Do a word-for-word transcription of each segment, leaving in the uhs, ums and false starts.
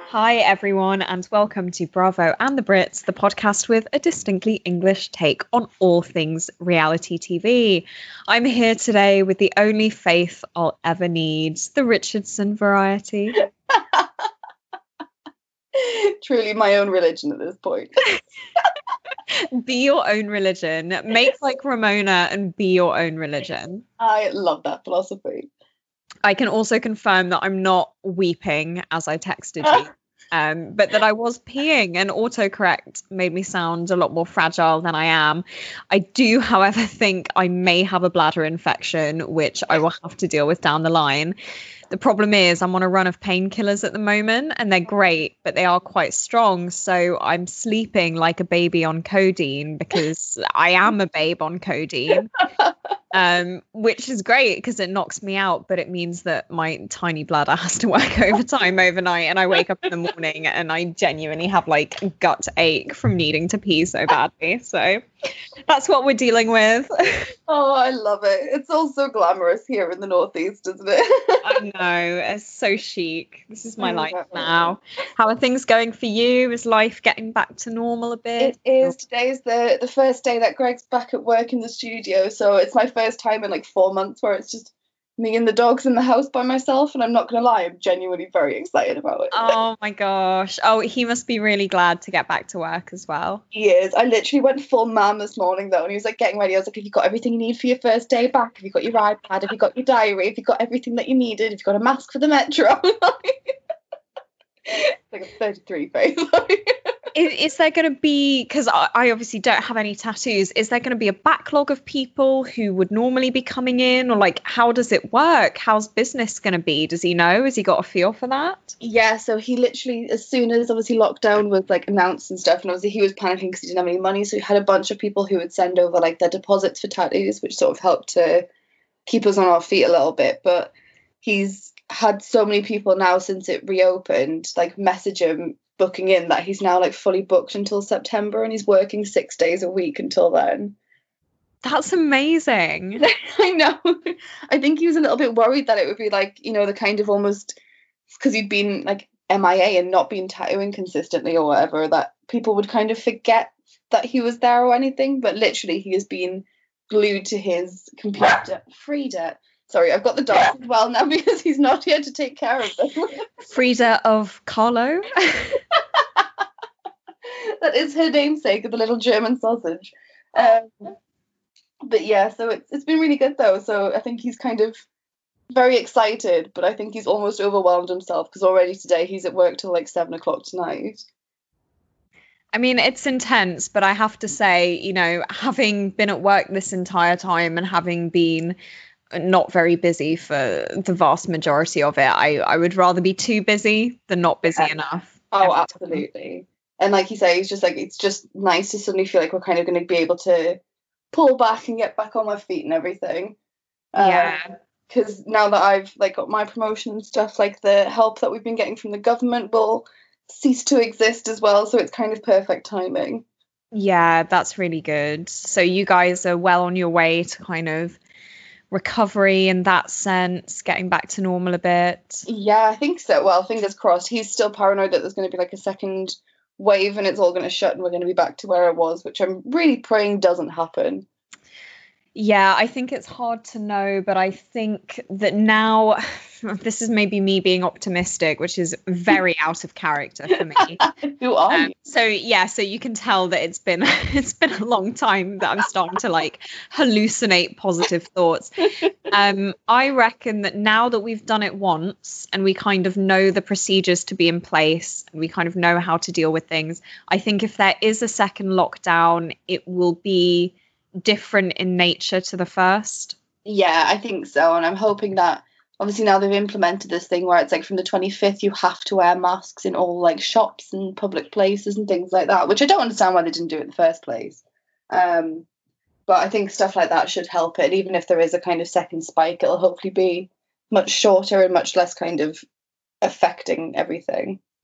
Hi, everyone, and welcome to Bravo and the Brits, the podcast with a distinctly English take on all things reality T V. I'm here today with the only faith I'll ever need, the Richardson variety. Truly my own religion at this point. Be your own religion. Make like Ramona and be your own religion. I love that philosophy. I can also confirm that I'm not weeping as I texted you. Um, but that I was peeing, and autocorrect made me sound a lot more fragile than I am. I do, however, think I may have a bladder infection, which I will have to deal with down the line. The problem is I'm on a run of painkillers at the moment, and they're great, but they are quite strong. So I'm sleeping like a baby on codeine because I am a babe on codeine. Um, which is great because it knocks me out, but it means that my tiny bladder has to work overtime overnight, and I wake up in the morning and I genuinely have like gut ache from needing to pee so badly. So that's what we're dealing with. Oh, I love it. It's all so glamorous here in the Northeast, isn't it? I know, it's so chic. This is my life now. How are things going for you? Is life getting back to normal a bit? It is. Today's the the first day that Greg's back at work in the studio, so it's my first time in like four months where it's just me and the dogs in the house by myself, and I'm not gonna lie, I'm genuinely very excited about it. Oh my gosh. Oh, he must be really glad to get back to work as well. He is. I literally went full mum this morning though, and he was like getting ready. I was like, have you got everything you need for your first day back? Have you got your iPad? Have you got your diary? Have you got everything that you needed? Have you got a mask for the metro? It's like a thirty-three face. Is, is there going to be, because I, I obviously don't have any tattoos, is there going to be a backlog of people who would normally be coming in, or like how does it work? How's business going to be? Does he know? Has he got a feel for that? Yeah, so he literally, as soon as obviously lockdown was like announced and stuff, and obviously he was panicking because he didn't have any money, so he had a bunch of people who would send over like their deposits for tattoos, which sort of helped to keep us on our feet a little bit. But he's had so many people now since it reopened like message him booking in that he's now like fully booked until September, and he's working six days a week until then. That's amazing. I know. I think he was a little bit worried that it would be like, you know, the kind of almost because he'd been like M I A and not been tattooing consistently or whatever, that people would kind of forget that he was there or anything. But literally he has been glued to his computer. Frida. Sorry, I've got the dog as well now because he's not here to take care of them. Frida of Kahlo. That is her namesake, the little German sausage. Um, but yeah, so it's it's been really good though. So I think he's kind of very excited, but I think he's almost overwhelmed himself because already today he's at work till like seven o'clock tonight. I mean, it's intense, but I have to say, you know, having been at work this entire time and having been not very busy for the vast majority of it, I, I would rather be too busy than not busy Yeah. enough. Oh, absolutely. And like you say, it's just like it's just nice to suddenly feel like we're kind of going to be able to pull back and get back on my feet and everything. Yeah. Because now that I've like got my promotion and stuff, like the help that we've been getting from the government will cease to exist as well. So it's kind of perfect timing. Yeah, that's really good. So you guys are well on your way to kind of recovery in that sense, getting back to normal a bit. Yeah, I think so. Well, fingers crossed. He's still paranoid that there's going to be like a second wave and it's all going to shut and we're going to be back to where it was, which I'm really praying doesn't happen. Yeah, I think it's hard to know, but I think that now, this is maybe me being optimistic, which is very out of character for me. Who are Um, you? so yeah, so you can tell that it's been it's been a long time that I'm starting to like hallucinate positive thoughts. Um, I reckon that now that we've done it once and we kind of know the procedures to be in place and we kind of know how to deal with things, I think if there is a second lockdown, it will be different in nature to the first. Yeah, I think so. And I'm hoping that obviously now they've implemented this thing where it's like from the twenty-fifth you have to wear masks in all like shops and public places and things like that, which I don't understand why they didn't do it in the first place. Um, but I think stuff like that should help it. And even if there is a kind of second spike, it'll hopefully be much shorter and much less kind of affecting everything.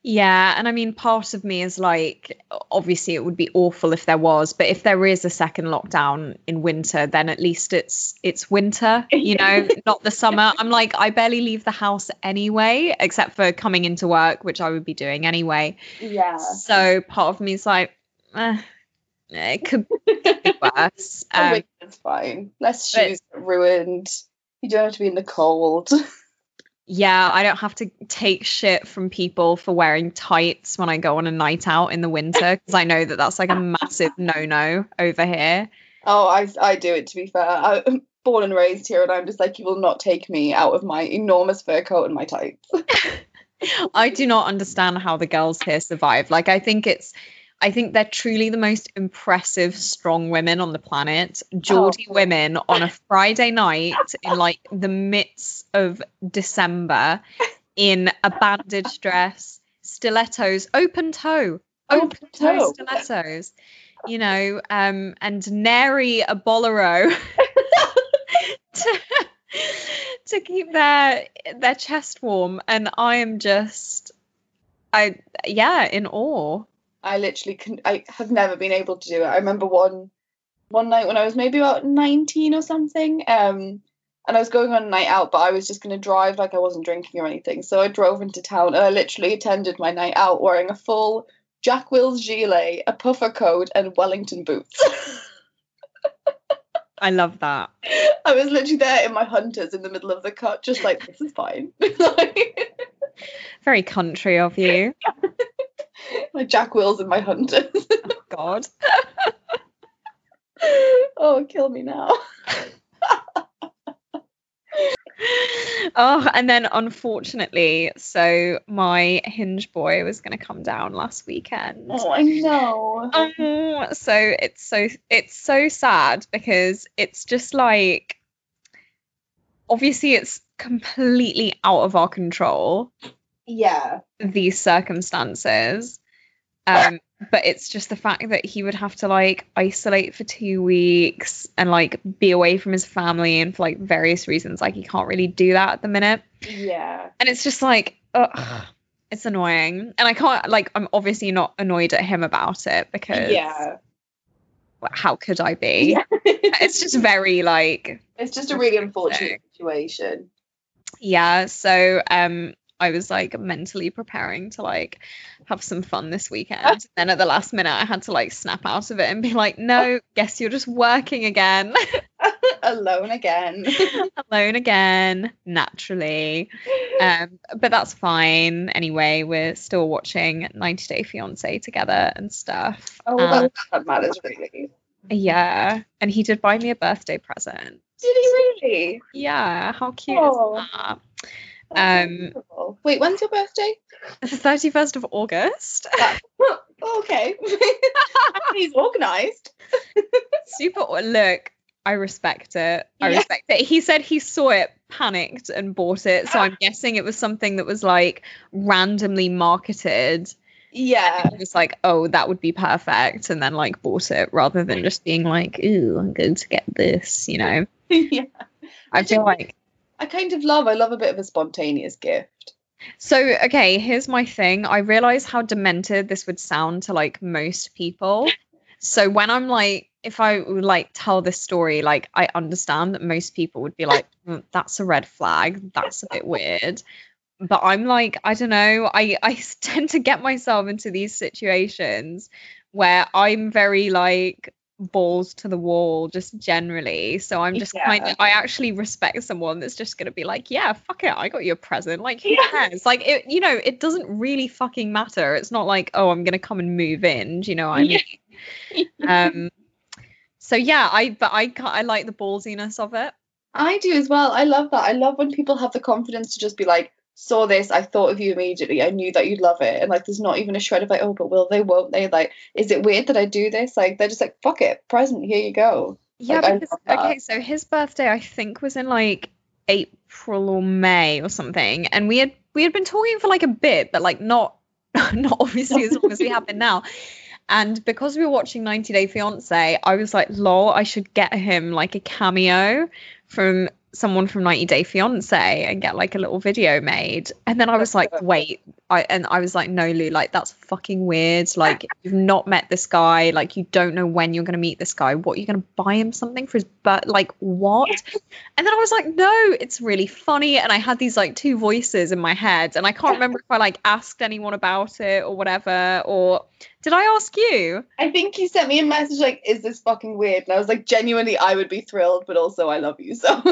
Yeah, and I mean, part of me is like, obviously, it would be awful if there was, but if there is a second lockdown in winter, then at least it's it's winter, you know, not the summer. I'm like, I barely leave the house anyway, except for coming into work, which I would be doing anyway. Yeah. So part of me is like, eh, it could, could be worse. I Um, think it's fine. Less but- shoes get ruined. You don't have to be in the cold. Yeah, I don't have to take shit from people for wearing tights when I go on a night out in the winter, because I know that that's like a massive no-no over here. Oh, I I do it, to be fair. I'm born and raised here, and I'm just like, you will not take me out of my enormous fur coat and my tights. I do not understand how the girls here survive. Like, I think it's, I think they're truly the most impressive, strong women on the planet. Geordie Oh. women on a Friday night in like the midst of December in a bandage dress, stilettos, open toe, open, Open toe toe. stilettos, you know, um, and nary a bolero to, to keep their their chest warm. And I am just, I yeah, in awe. I literally can. I have never been able to do it. I remember one one night when I was maybe about nineteen or something. Um, and I was going on a night out, but I was just going to drive, like I wasn't drinking or anything. So I drove into town, and I literally attended my night out wearing a full Jack Wills gilet, a puffer coat, and Wellington boots. I love that. I was literally there in my hunters in the middle of the cut, just like, this is fine. Like, Very country of you. my Jack Wills and my hunters. God. Oh, kill me now. Oh, and then unfortunately, so my Hinge boy was going to come down last weekend. Oh, I know. Oh, so it's so it's so sad, because it's just like, obviously it's completely out of our control, Yeah. these circumstances. Um, but it's just the fact that he would have to like isolate for two weeks and like be away from his family, and for like various reasons, like he can't really do that at the minute. Yeah. And it's just like, ugh, it's annoying. And I can't, like, I'm obviously not annoyed at him about it, because Yeah. how could I be? Yeah. It's just very like, It's just a really unfortunate situation. yeah. So um I was like mentally preparing to like have some fun this weekend. And then at the last minute I had to like snap out of it and be like, no, guess you're just working again. Alone again. Alone again, naturally. Um, but that's fine. Anyway, we're still watching ninety Day Fiancé together and stuff. Oh, Um, that, that matters really. yeah. And he did buy me a birthday present. Did he really? Yeah, how cute Oh. is that? That's Um, wonderful. Wait, when's your birthday? The thirty-first of August. Okay. He's organised. Super. Look, I respect it. I Yeah. respect it. He said he saw it, panicked, and bought it. So I'm guessing it was something that was like randomly marketed. Yeah. He was like, oh, that would be perfect. And then like bought it, rather than just being like, ooh, I'm going to get this, you know? Yeah. I feel like. I kind of love, I love a bit of a spontaneous gift. So, okay, here's my thing. I realize how demented this would sound to like most people. So when I'm like, if I would like tell this story, like I understand that most people would be like, mm, that's a red flag. That's a bit weird. But I'm like, I don't know. I, I tend to get myself into these situations where I'm very like balls to the wall just generally. So I'm just Yeah. kind of, I actually respect someone that's just going to be like, yeah, fuck it. I got you a present. Like, who Yeah. cares? Like, it, you know, it doesn't really fucking matter. It's not like, oh, I'm going to come and move in. Do you know what I mean? Um, so yeah, I, but I can't, I like the ballsiness of it. I do as well. I love that. I love when people have the confidence to just be like, saw this, I thought of you immediately. I knew that you'd love it. And like, there's not even a shred of like, oh, but will they, won't they? Like, is it weird that I do this? Like, they're just like, fuck it, present, here you go. Yeah, Like, I because love that. okay, so his birthday I think was in like April or May or something, and we had we had been talking for like a bit, but like not not obviously as long as we have been now. And because we were watching ninety Day Fiancé, I was like, lol, I should get him like a cameo from someone from ninety Day Fiancé and get like a little video made. And then I was like, wait, I and I was like, no, Lou, like that's fucking weird. Like you've not met this guy, like you don't know when you're gonna meet this guy. What, you're gonna buy him something for his butt? Like what? And then I was like, no, it's really funny. And I had these like two voices in my head, and I can't remember if I like asked anyone about it or whatever, or did I ask you? I think you sent me a message like, is this fucking weird? And I was like, genuinely, I would be thrilled, but also I love you, so.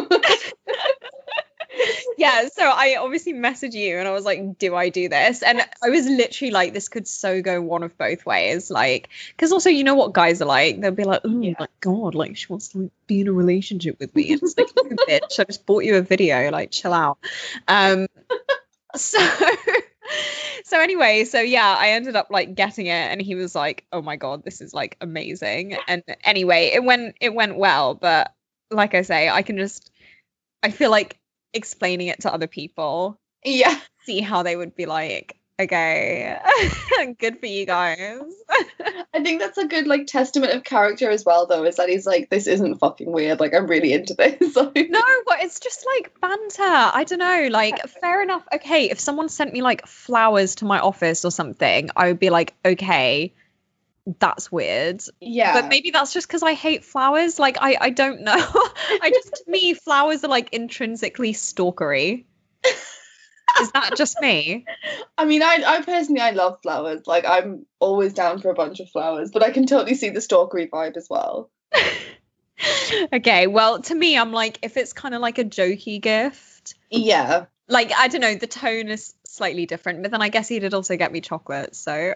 Yeah, so I obviously messaged you and I was like, do I do this? And I was literally like, this could so go one of both ways. Like, because also, you know what guys are like? They'll be like, oh Yeah. my God, like she wants to like, be in a relationship with me. And it's like, you bitch, I just bought you a video, like chill out. Um, so, so anyway, so yeah, I ended up like getting it and he was like, oh my God, this is like amazing. And anyway, it went, it went well. But like I say, I can just, I feel like explaining it to other people, Yeah. see how they would be like, okay, good for you guys. I think that's a good like testament of character as well, though, is that he's like, this isn't fucking weird, like I'm really into this. Like, No, but it's just like banter. I don't know, like fair enough. Okay, if someone sent me like flowers to my office or something, I would be like, okay, that's weird. yeah. But maybe that's just because I hate flowers. Like I, I don't know. I just, to me, flowers are like intrinsically stalkery. Is that just me? I mean, I, I personally, I love flowers. Like, I'm always down for a bunch of flowers, but I can totally see the stalkery vibe as well. Okay, well, to me, I'm like, if it's kind of like a jokey gift, Yeah. like, I don't know, the tone is slightly different, but then I guess he did also get me chocolate, so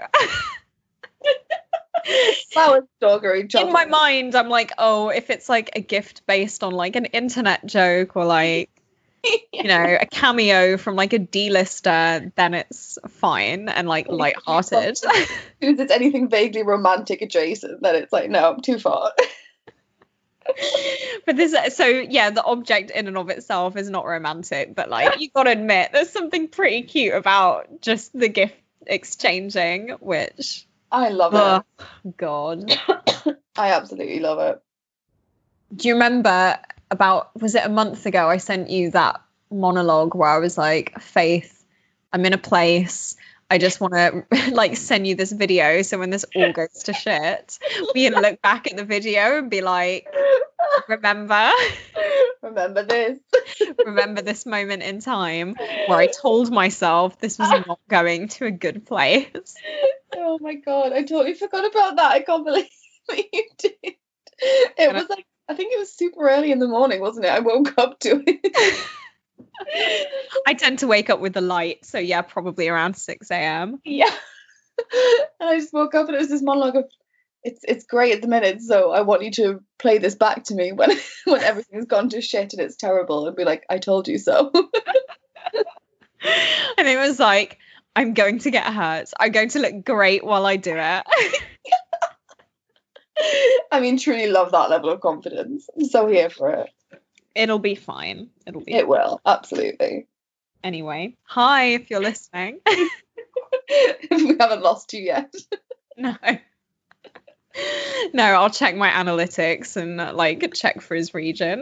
Flowers, stalkery, chocolate. in my mind, I'm like, oh, if it's like a gift based on like an internet joke or like, you know, a cameo from like a D-lister, then it's fine and like lighthearted. If it's anything vaguely romantic adjacent, then it's like, no, too far. But this, so yeah, the object in and of itself is not romantic, but like you gotta admit, there's something pretty cute about just the gift exchanging, which I love oh God. it. I absolutely love it. Do you remember about, was it a month ago, I sent you that monologue where I was like, Faith, I'm in a place, I just want to like send you this video so when this all goes to shit, we can look back at the video and be like, remember? Remember this. Remember this moment in time where I told myself this was not going to a good place. Oh my God, I totally forgot about that. I can't believe you did. It was like, I think it was super early in the morning, wasn't it? I woke up to it. I tend to wake up with the light, so yeah, probably around six a.m. Yeah. And I just woke up and it was this monologue of, it's it's great at the minute, so I want you to play this back to me when when everything's gone to shit and it's terrible, and be like, I told you so. And it was like, I'm going to get hurt. I'm going to look great while I do it. I mean, truly love that level of confidence. I'm so here for it. It'll be fine. It'll be It fine. will, absolutely. Anyway, hi if you're listening. We haven't lost you yet. No. No, I'll check my analytics and uh, like check for his region.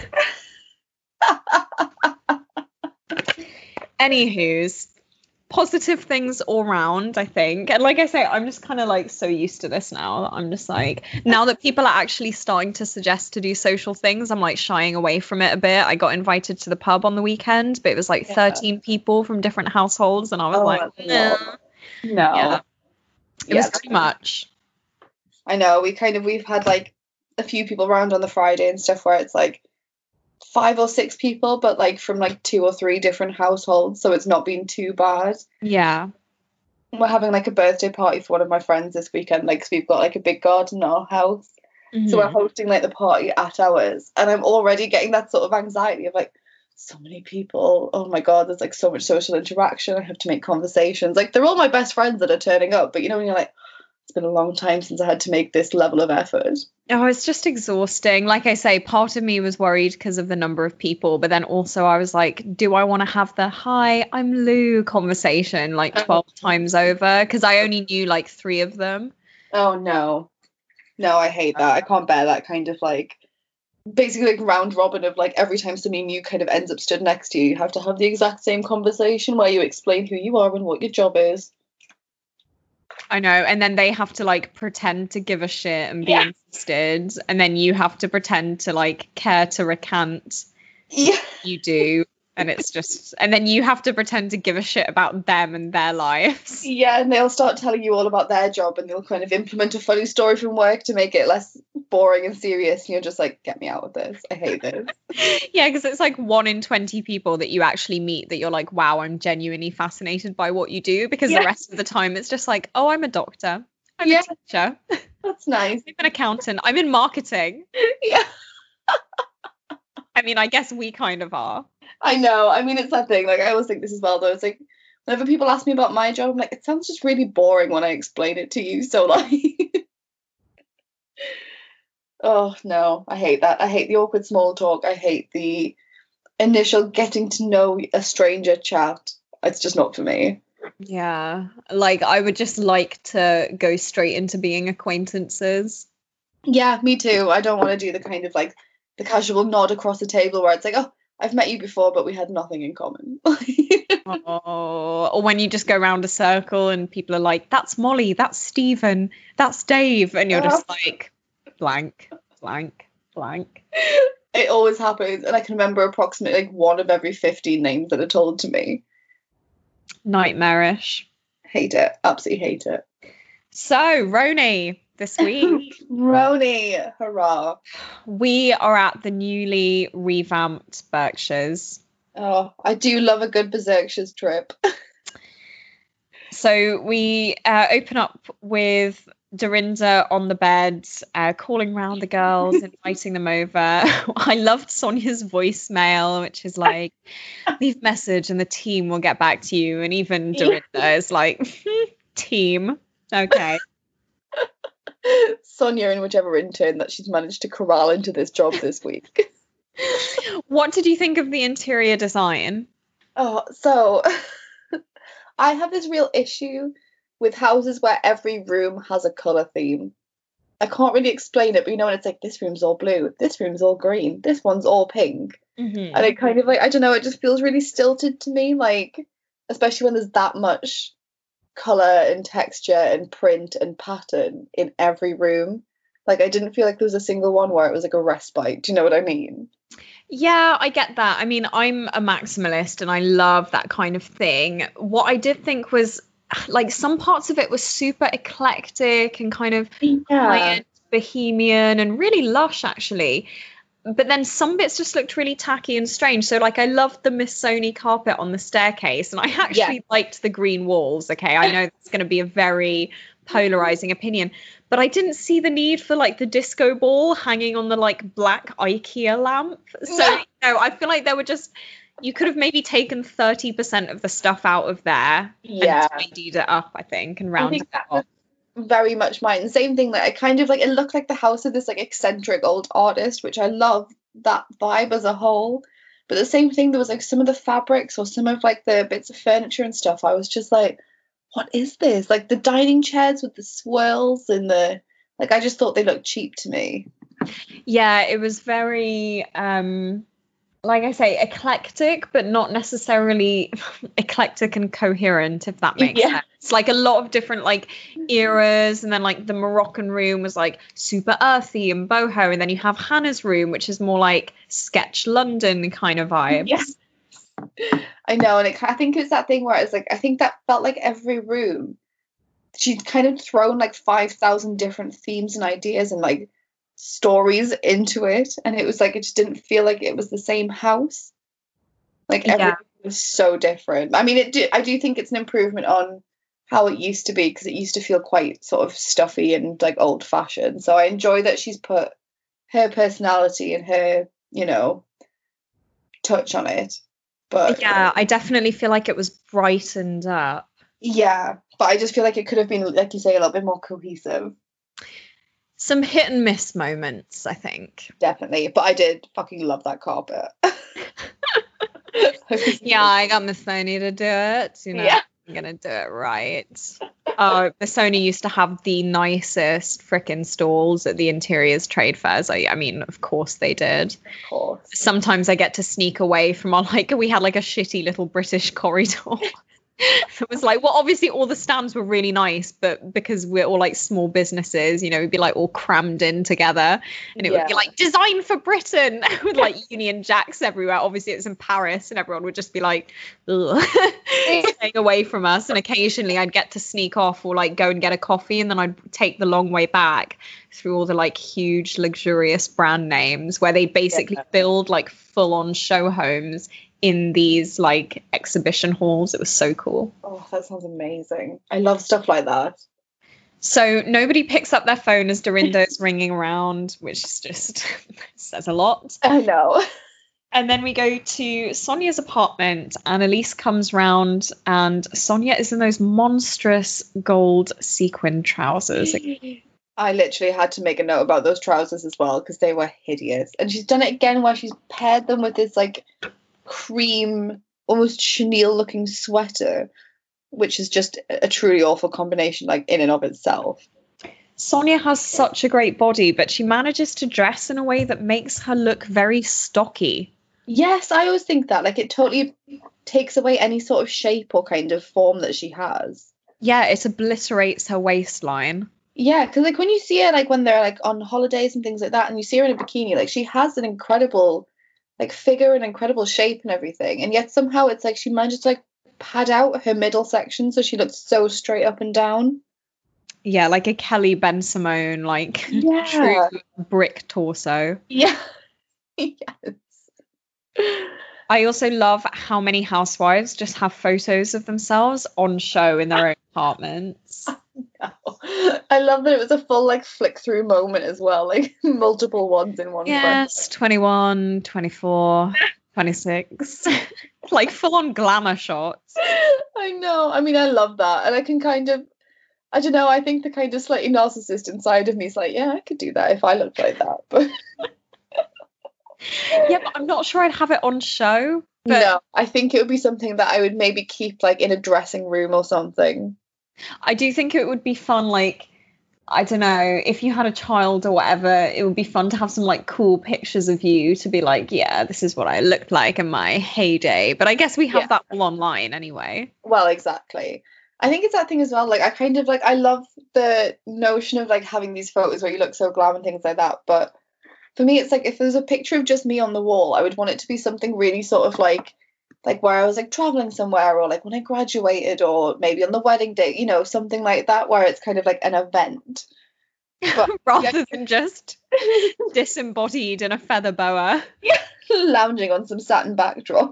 Anywho's, positive things all round, I think. And like I say, I'm just kind of like so used to this now that I'm just like, now that people are actually starting to suggest to do social things, I'm like shying away from it a bit. I got invited to the pub on the weekend, but it was like Yeah. thirteen people from different households, and I was Oh, like, that's a lot. nah. No. Yeah. It Yeah, was that's- too much. I know, we kind of, we've had like a few people around on the Friday and stuff where it's like five or six people, but like from like two or three different households, so it's not been too bad. Yeah. We're having like a birthday party for one of my friends this weekend, like, 'cause we've got like a big garden in our house. So we're Mhm. hosting like the party at ours, and I'm already getting that sort of anxiety of like, so many people, oh my God, there's like so much social interaction, I have to make conversations. Like, they're all my best friends that are turning up, but you know when you're like, it's been a long time since I had to make this level of effort. Oh, it's just exhausting. Like I say, part of me was worried because of the number of people, but then also I was like, do I want to have the hi, I'm Lou conversation like twelve times over? Because I only knew like three of them. Oh no. No, I hate that. I can't bear that kind of like basically like round robin of like every time somebody new kind of ends up stood next to you, you have to have the exact same conversation where you explain who you are and what your job is. I know, and then they have to like pretend to give a shit and be Yeah. interested, and then you have to pretend to like care to recant. Yeah. You do, and it's just, and then you have to pretend to give a shit about them and their lives. Yeah, and they'll start telling you all about their job, and they'll kind of implement a funny story from work to make it less boring and serious, and you're just like, get me out of this. I hate this. Yeah, because it's like one in twenty people that you actually meet that you're like, wow, I'm genuinely fascinated by what you do, because Yeah. the rest of the time it's just like, oh, I'm a doctor, I'm Yeah. a teacher, That's nice. I'm an accountant, I'm in marketing. Yeah. I mean, I guess we kind of are. I know. I mean, it's that thing. Like, I always think this as well, though. It's like, whenever people ask me about my job, I'm like, it sounds just really boring when I explain it to you. So, like, oh, no. I hate that. I hate the awkward small talk. I hate the initial getting to know a stranger chat. It's just not for me. Yeah, like I would just like to go straight into being acquaintances. Yeah, me too. I don't want to do the kind of like the casual nod across the table where it's like, oh, I've met you before, but we had nothing in common. Oh, or when you just go around a circle and people are like, that's Molly, that's Stephen, that's Dave, and you're just like blank, blank, blank. It always happens, and I can remember approximately like one of every fifteen names that are told to me. Nightmarish. Hate it. Absolutely hate it. So, Roni, this week. Roni, hurrah. We are at the newly revamped Berkshires. Oh, I do love a good Berkshires trip. So we uh, open up with Dorinda on the bed, uh, calling round the girls, inviting them over. I loved Sonia's voicemail, which is like, leave message and the team will get back to you. And even Dorinda is like, team, okay. Sonia and whichever intern that she's managed to corral into this job this week. What did you think of the interior design? Oh, so I have this real issue with houses where every room has a colour theme. I can't really explain it, but you know, when it's like, this room's all blue, this room's all green, this one's all pink. Mm-hmm. And it kind of like, I don't know, it just feels really stilted to me, like, especially when there's that much colour and texture and print and pattern in every room. Like, I didn't feel like there was a single one where it was like a respite. Do you know what I mean? Yeah, I get that. I mean, I'm a maximalist and I love that kind of thing. What I did think was like some parts of it was super eclectic and kind of Yeah. high-end bohemian and really lush, actually. But then some bits just looked really tacky and strange. So like I loved the Missoni carpet on the staircase, and I actually Yeah. liked the green walls. Okay, I know it's going to be a very polarizing opinion, but I didn't see the need for like the disco ball hanging on the like black IKEA lamp. So No. you know, I feel like there were just, you could have maybe taken thirty percent of the stuff out of there Yeah. and tidied it up, I think, and I rounded think it that off. was very much mine. Same thing, that I kind of like, it looked like the house of this like eccentric old artist, which I love that vibe as a whole. But the same thing, there was like some of the fabrics or some of like the bits of furniture and stuff, I was just like, what is this? Like the dining chairs with the swirls and the, like, I just thought they looked cheap to me. Yeah, it was very um like I say, eclectic, but not necessarily eclectic and coherent, if that makes Yeah. sense. Like a lot of different like eras, and then like the Moroccan room was like super earthy and boho, and then you have Hannah's room, which is more like sketch London kind of vibes. Yeah. I know, and it, I think it's that thing where it's like, I think that felt like every room, she'd kind of thrown like five thousand different themes and ideas and like stories into it, and it was like, it just didn't feel like it was the same house. Like everything Yeah. was so different. I mean, it do, I do think it's an improvement on how it used to be, because it used to feel quite sort of stuffy and like old fashioned. So I enjoy that she's put her personality and her, you know, touch on it. But Yeah, I definitely feel like it was brightened up. yeah, but I just feel like it could have been, like you say, a little bit more cohesive. Some hit and miss moments, I think. Definitely. But I did fucking love that carpet. Yeah, I got Miss Sony to do it. You know, Yeah. I'm gonna do it right. Uh, the Sony used to have the nicest frickin' stalls at the interiors trade fairs. I, I mean, of course they did. Of course. Sometimes I get to sneak away from our, like, we had like a shitty little British corridor. It was like, well, obviously all the stands were really nice, but because we're all like small businesses, you know, we'd be like all crammed in together, and it Yeah. would be like design for Britain with like Union Jacks everywhere. Obviously it was in Paris, and everyone would just be like, ugh, staying away from us. And occasionally I'd get to sneak off or like go and get a coffee, and then I'd take the long way back through all the like huge luxurious brand names where they basically Yeah. build like full on show homes in these like exhibition halls. It was so cool. Oh, that sounds amazing. I love stuff like that. So nobody picks up their phone as Dorinda's ringing around, which is just says a lot. I know. And then we go to Sonia's apartment, and Elise comes round, and Sonia is in those monstrous gold sequin trousers. I literally had to make a note about those trousers as well because they were hideous. And she's done it again where she's paired them with this like cream, almost chenille looking sweater, which is just a truly awful combination, like in and of itself. Sonia has such a great body, but she manages to dress in a way that makes her look very stocky. Yes, I always think that. Like, it totally takes away any sort of shape or kind of form that she has. Yeah, it obliterates her waistline. Yeah, because like when you see her, like when they're like on holidays and things like that, and you see her in a bikini, like she has an incredible like figure and incredible shape and everything, and yet somehow it's like she manages to like pad out her middle section so she looks so straight up and down. Yeah, like a Kelly Ben Simone, like Yeah. true brick torso. Yeah. Yes. I also love how many housewives just have photos of themselves on show in their own apartments. I love that it was a full like flick through moment as well, like multiple ones in one. Yes, twenty-one, twenty-four, twenty-six. Like full on glamour shots. I know. I mean, I love that. And I can kind of, I don't know, I think the kind of slightly narcissist inside of me is like, yeah, I could do that if I looked like that. But yeah, but I'm not sure I'd have it on show. But no, I think it would be something that I would maybe keep like in a dressing room or something. I do think it would be fun, like, I don't know, if you had a child or whatever, it would be fun to have some like cool pictures of you to be like, yeah, this is what I looked like in my heyday. But I guess we have Yeah. that all online anyway. Well, exactly. I think it's that thing as well. Like, I kind of like, I love the notion of like having these photos where you look so glam and things like that. But for me, it's like if there's a picture of just me on the wall, I would want it to be something really sort of like, like where I was like traveling somewhere, or like when I graduated, or maybe on the wedding day, you know, something like that, where it's kind of like an event. But Rather than just disembodied in a feather boa. lounging on some satin backdrop.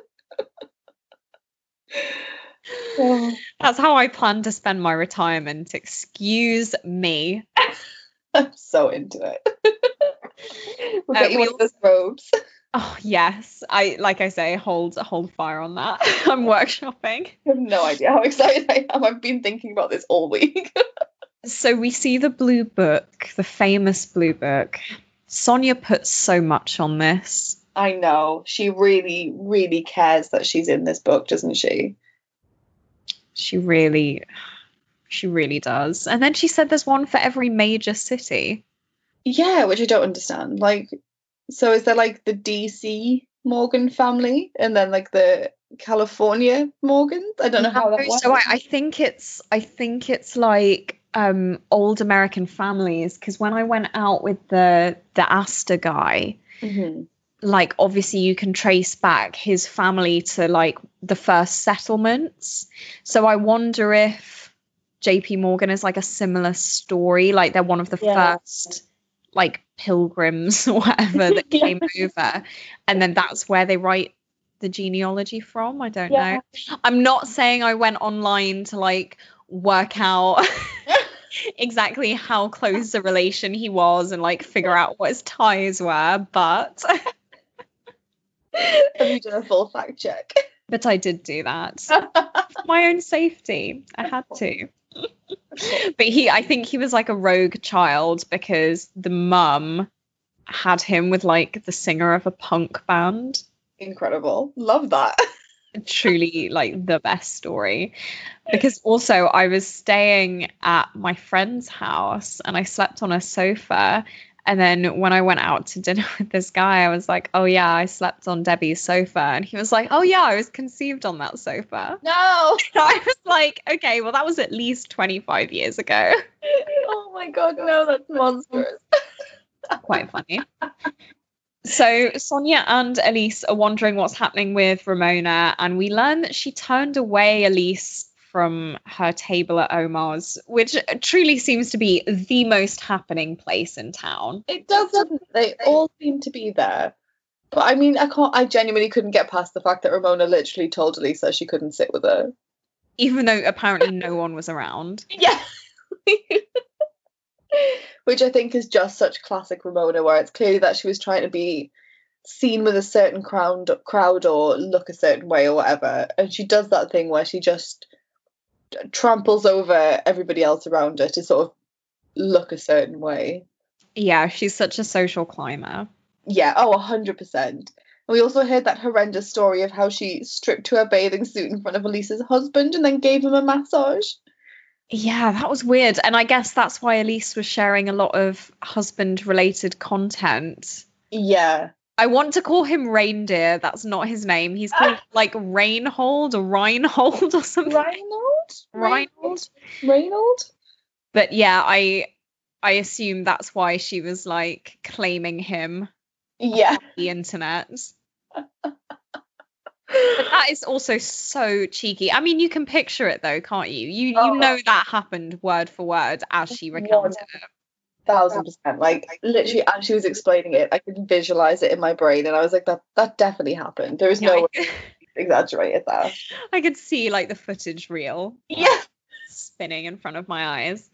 Oh, That's how I plan to spend my retirement. Excuse me. I'm so into it. We'll Uh, get you we one of those robes. Oh yes, I like I say, hold hold fire on that. I'm workshopping. I have no idea how excited I am. I've been thinking about this all week. So we see the blue book, the famous blue book. Sonia puts so much on this. I know. She really, really cares that she's in this book, doesn't she? She really, she really does. And then she said there's one for every major city. Yeah, which I don't understand. Like, so is there like the D C Morgan family and then like the California Morgans? I don't know how that works. So I, I think it's, I think it's like um, old American families. Because when I went out with the the Astor guy, Mm-hmm. like obviously you can trace back his family to like the first settlements. So I wonder if J P Morgan is like a similar story, like they're one of the Yeah. first like pilgrims or whatever that Yeah. came over, and then that's where they write the genealogy from. I don't Yeah. know. I'm not saying I went online to like work out exactly how close a relation he was and like figure out what his ties were, but Have you done a full fact check? but I did do that for my own safety. I had to. But he, I think he was like a rogue child because the mum had him with like the singer of a punk band. Incredible. Love that. truly like the best story. Because also I was staying at my friend's house and I slept on a sofa. And then when I went out to dinner with this guy, I was like, oh yeah, I slept on Debbie's sofa. And he was like, oh yeah, I was conceived on that sofa. No. And I was like, okay, well, that was at least twenty-five years ago. Oh my God, no, that's monstrous. Quite funny. So Sonia and Elise are wondering what's happening with Ramona, and we learn that she turned away Elise from her table at Omar's, which truly seems to be the most happening place in town. It does, doesn't it? They all seem to be there. But I mean, I can't. I genuinely couldn't get past the fact that Ramona literally told Elisa she couldn't sit with her. Even though apparently no one was around. Yeah. Which I think is just such classic Ramona, where it's clearly that she was trying to be seen with a certain crowd, crowd or look a certain way or whatever. And she does that thing where she just tramples over everybody else around her to sort of look a certain way. Yeah, she's such a social climber. Yeah, oh, one hundred percent. And we also heard that horrendous story of how she stripped to her bathing suit in front of Elise's husband and then gave him a massage. Yeah, that was weird. And I guess that's why Elise was sharing a lot of husband-related content. Yeah. I want to call him Reindeer. That's not his name. He's called like Reinhold or Reinhold or something. Reinhold? Reinhold? Reinhold? But yeah, I I assume that's why she was like claiming him Yeah. on the internet. But that is also so cheeky. I mean, you can picture it though, can't you? You Oh. you know that happened word for word as she recounted it. Thousand percent. Like literally as she was explaining it, I could visualize it in my brain and I was like, that that definitely happened. There is Yeah, no I- way she exaggerated that. I could see like the footage reel Yeah. spinning in front of my eyes.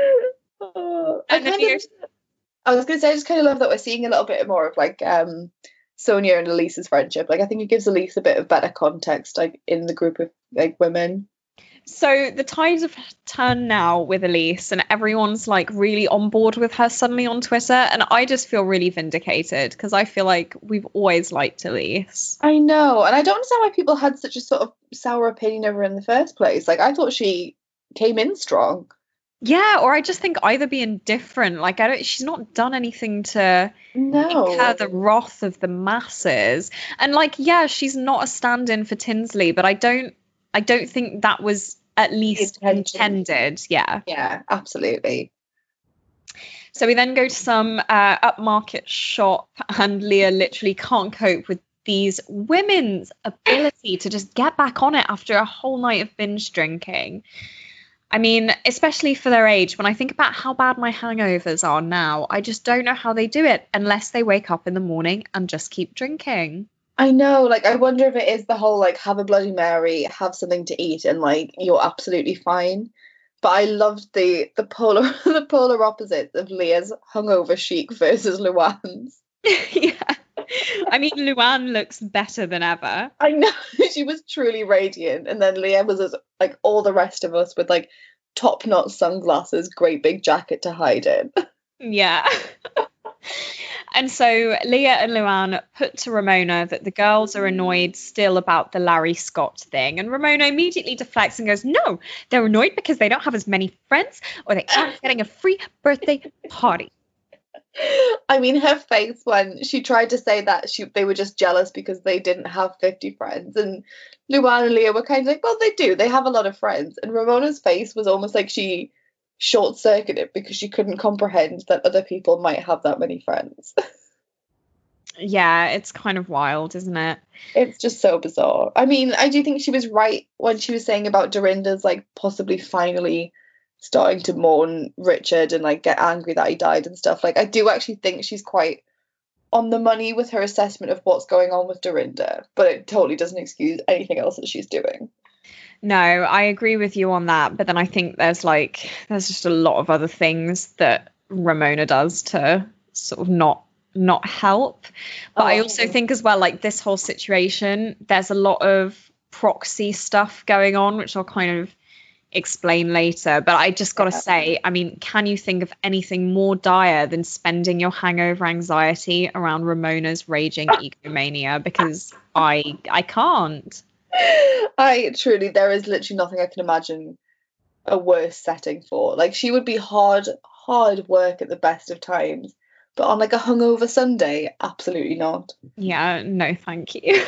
Oh, I, And then kind you of, I was gonna say I just kind of love that we're seeing a little bit more of like um Sonia and Elise's friendship. Like I think it gives Elise a bit of better context like in the group of like women. So the tides have turned now with Elise, and everyone's like really on board with her suddenly on Twitter, and I just feel really vindicated because I feel like we've always liked Elise. I know, and I don't understand why people had such a sort of sour opinion of her in the first place. Like I thought she came in strong. Yeah, or I just think either being different, like I don't, she's not done anything to No. incur the wrath of the masses, and like yeah, she's not a stand-in for Tinsley, but I don't, I don't think that was at least intention. intended. Yeah. Yeah, absolutely. So we then go to some uh, upmarket shop, and Leah literally can't cope with these women's ability to just get back on it after a whole night of binge drinking. I mean, especially for their age, when I think about how bad my hangovers are now, I just don't know how they do it unless they wake up in the morning and just keep drinking. I know, like I wonder if it is the whole like have a Bloody Mary, have something to eat, and like you're absolutely fine. But I loved the the polar the polar opposites of Leah's hungover chic versus Luann's. Yeah. I mean, Luann looks better than ever. I know, she was truly radiant, and then Leah was as, like all the rest of us with like top knot sunglasses, great big jacket to hide in. Yeah. And so Leah and Luann put to Ramona that the girls are annoyed still about the Larry Scott thing. And Ramona immediately deflects and goes, no, they're annoyed because they don't have as many friends or they aren't getting a free birthday party. I mean, her face when she tried to say that she they were just jealous because they didn't have fifty friends. And Luann and Leah were kind of like, well, they do. They have a lot of friends. And Ramona's face was almost like she short-circuited because she couldn't comprehend that other people might have that many friends. Yeah, it's kind of wild, isn't it? It's just so bizarre. I mean, I do think she was right when she was saying about Dorinda's like possibly finally starting to mourn Richard and like get angry that he died and stuff. Like I do actually think she's quite on the money with her assessment of what's going on with Dorinda, but it totally doesn't excuse anything else that she's doing. No, I agree with you on that. But then I think there's like, there's just a lot of other things that Ramona does to sort of not not help. But Oh. I also think as well, like this whole situation, there's a lot of proxy stuff going on, which I'll kind of explain later. But I just got to Yeah. say, I mean, can you think of anything more dire than spending your hangover anxiety around Ramona's raging egomania? Because I I can't. I truly, there is literally nothing I can imagine a worse setting for. Like, she would be hard, hard work at the best of times, but on like a hungover Sunday, absolutely not. Yeah, no, thank you.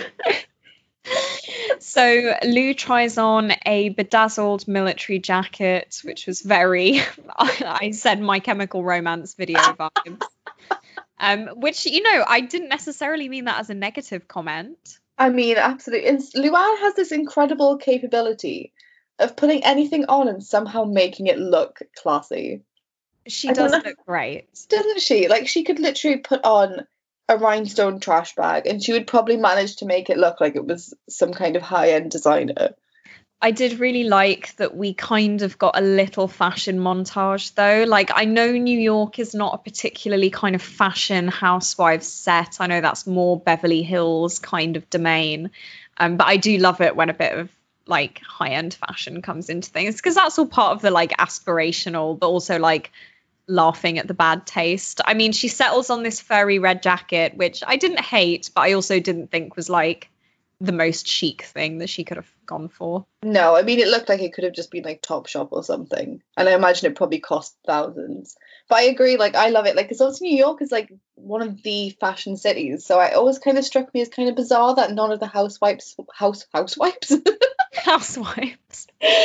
So Lou tries on a bedazzled military jacket, which was very, I, I said My Chemical Romance video vibes. Um, which, you know, I didn't necessarily mean that as a negative comment. I mean, absolutely. And Luann has this incredible capability of putting anything on and somehow making it look classy. She I don't does know. look great. Doesn't she? Like, she could literally put on a rhinestone trash bag and she would probably manage to make it look like it was some kind of high-end designer. I did really like that we kind of got a little fashion montage, though. Like, I know New York is not a particularly kind of fashion housewives set. I know that's more Beverly Hills kind of domain. Um, but I do love it when a bit of like high-end fashion comes into things, because that's all part of the like aspirational, but also like laughing at the bad taste. I mean, she settles on this furry red jacket, which I didn't hate, but I also didn't think was like the most chic thing that she could have gone for. No, I mean, it looked like it could have just been like Topshop or something. And I imagine it probably cost thousands. But I agree, like, I love it. Like, because obviously New York is like one of the fashion cities. So it always kind of struck me as kind of bizarre that none of the housewives, house, housewives? Housewives.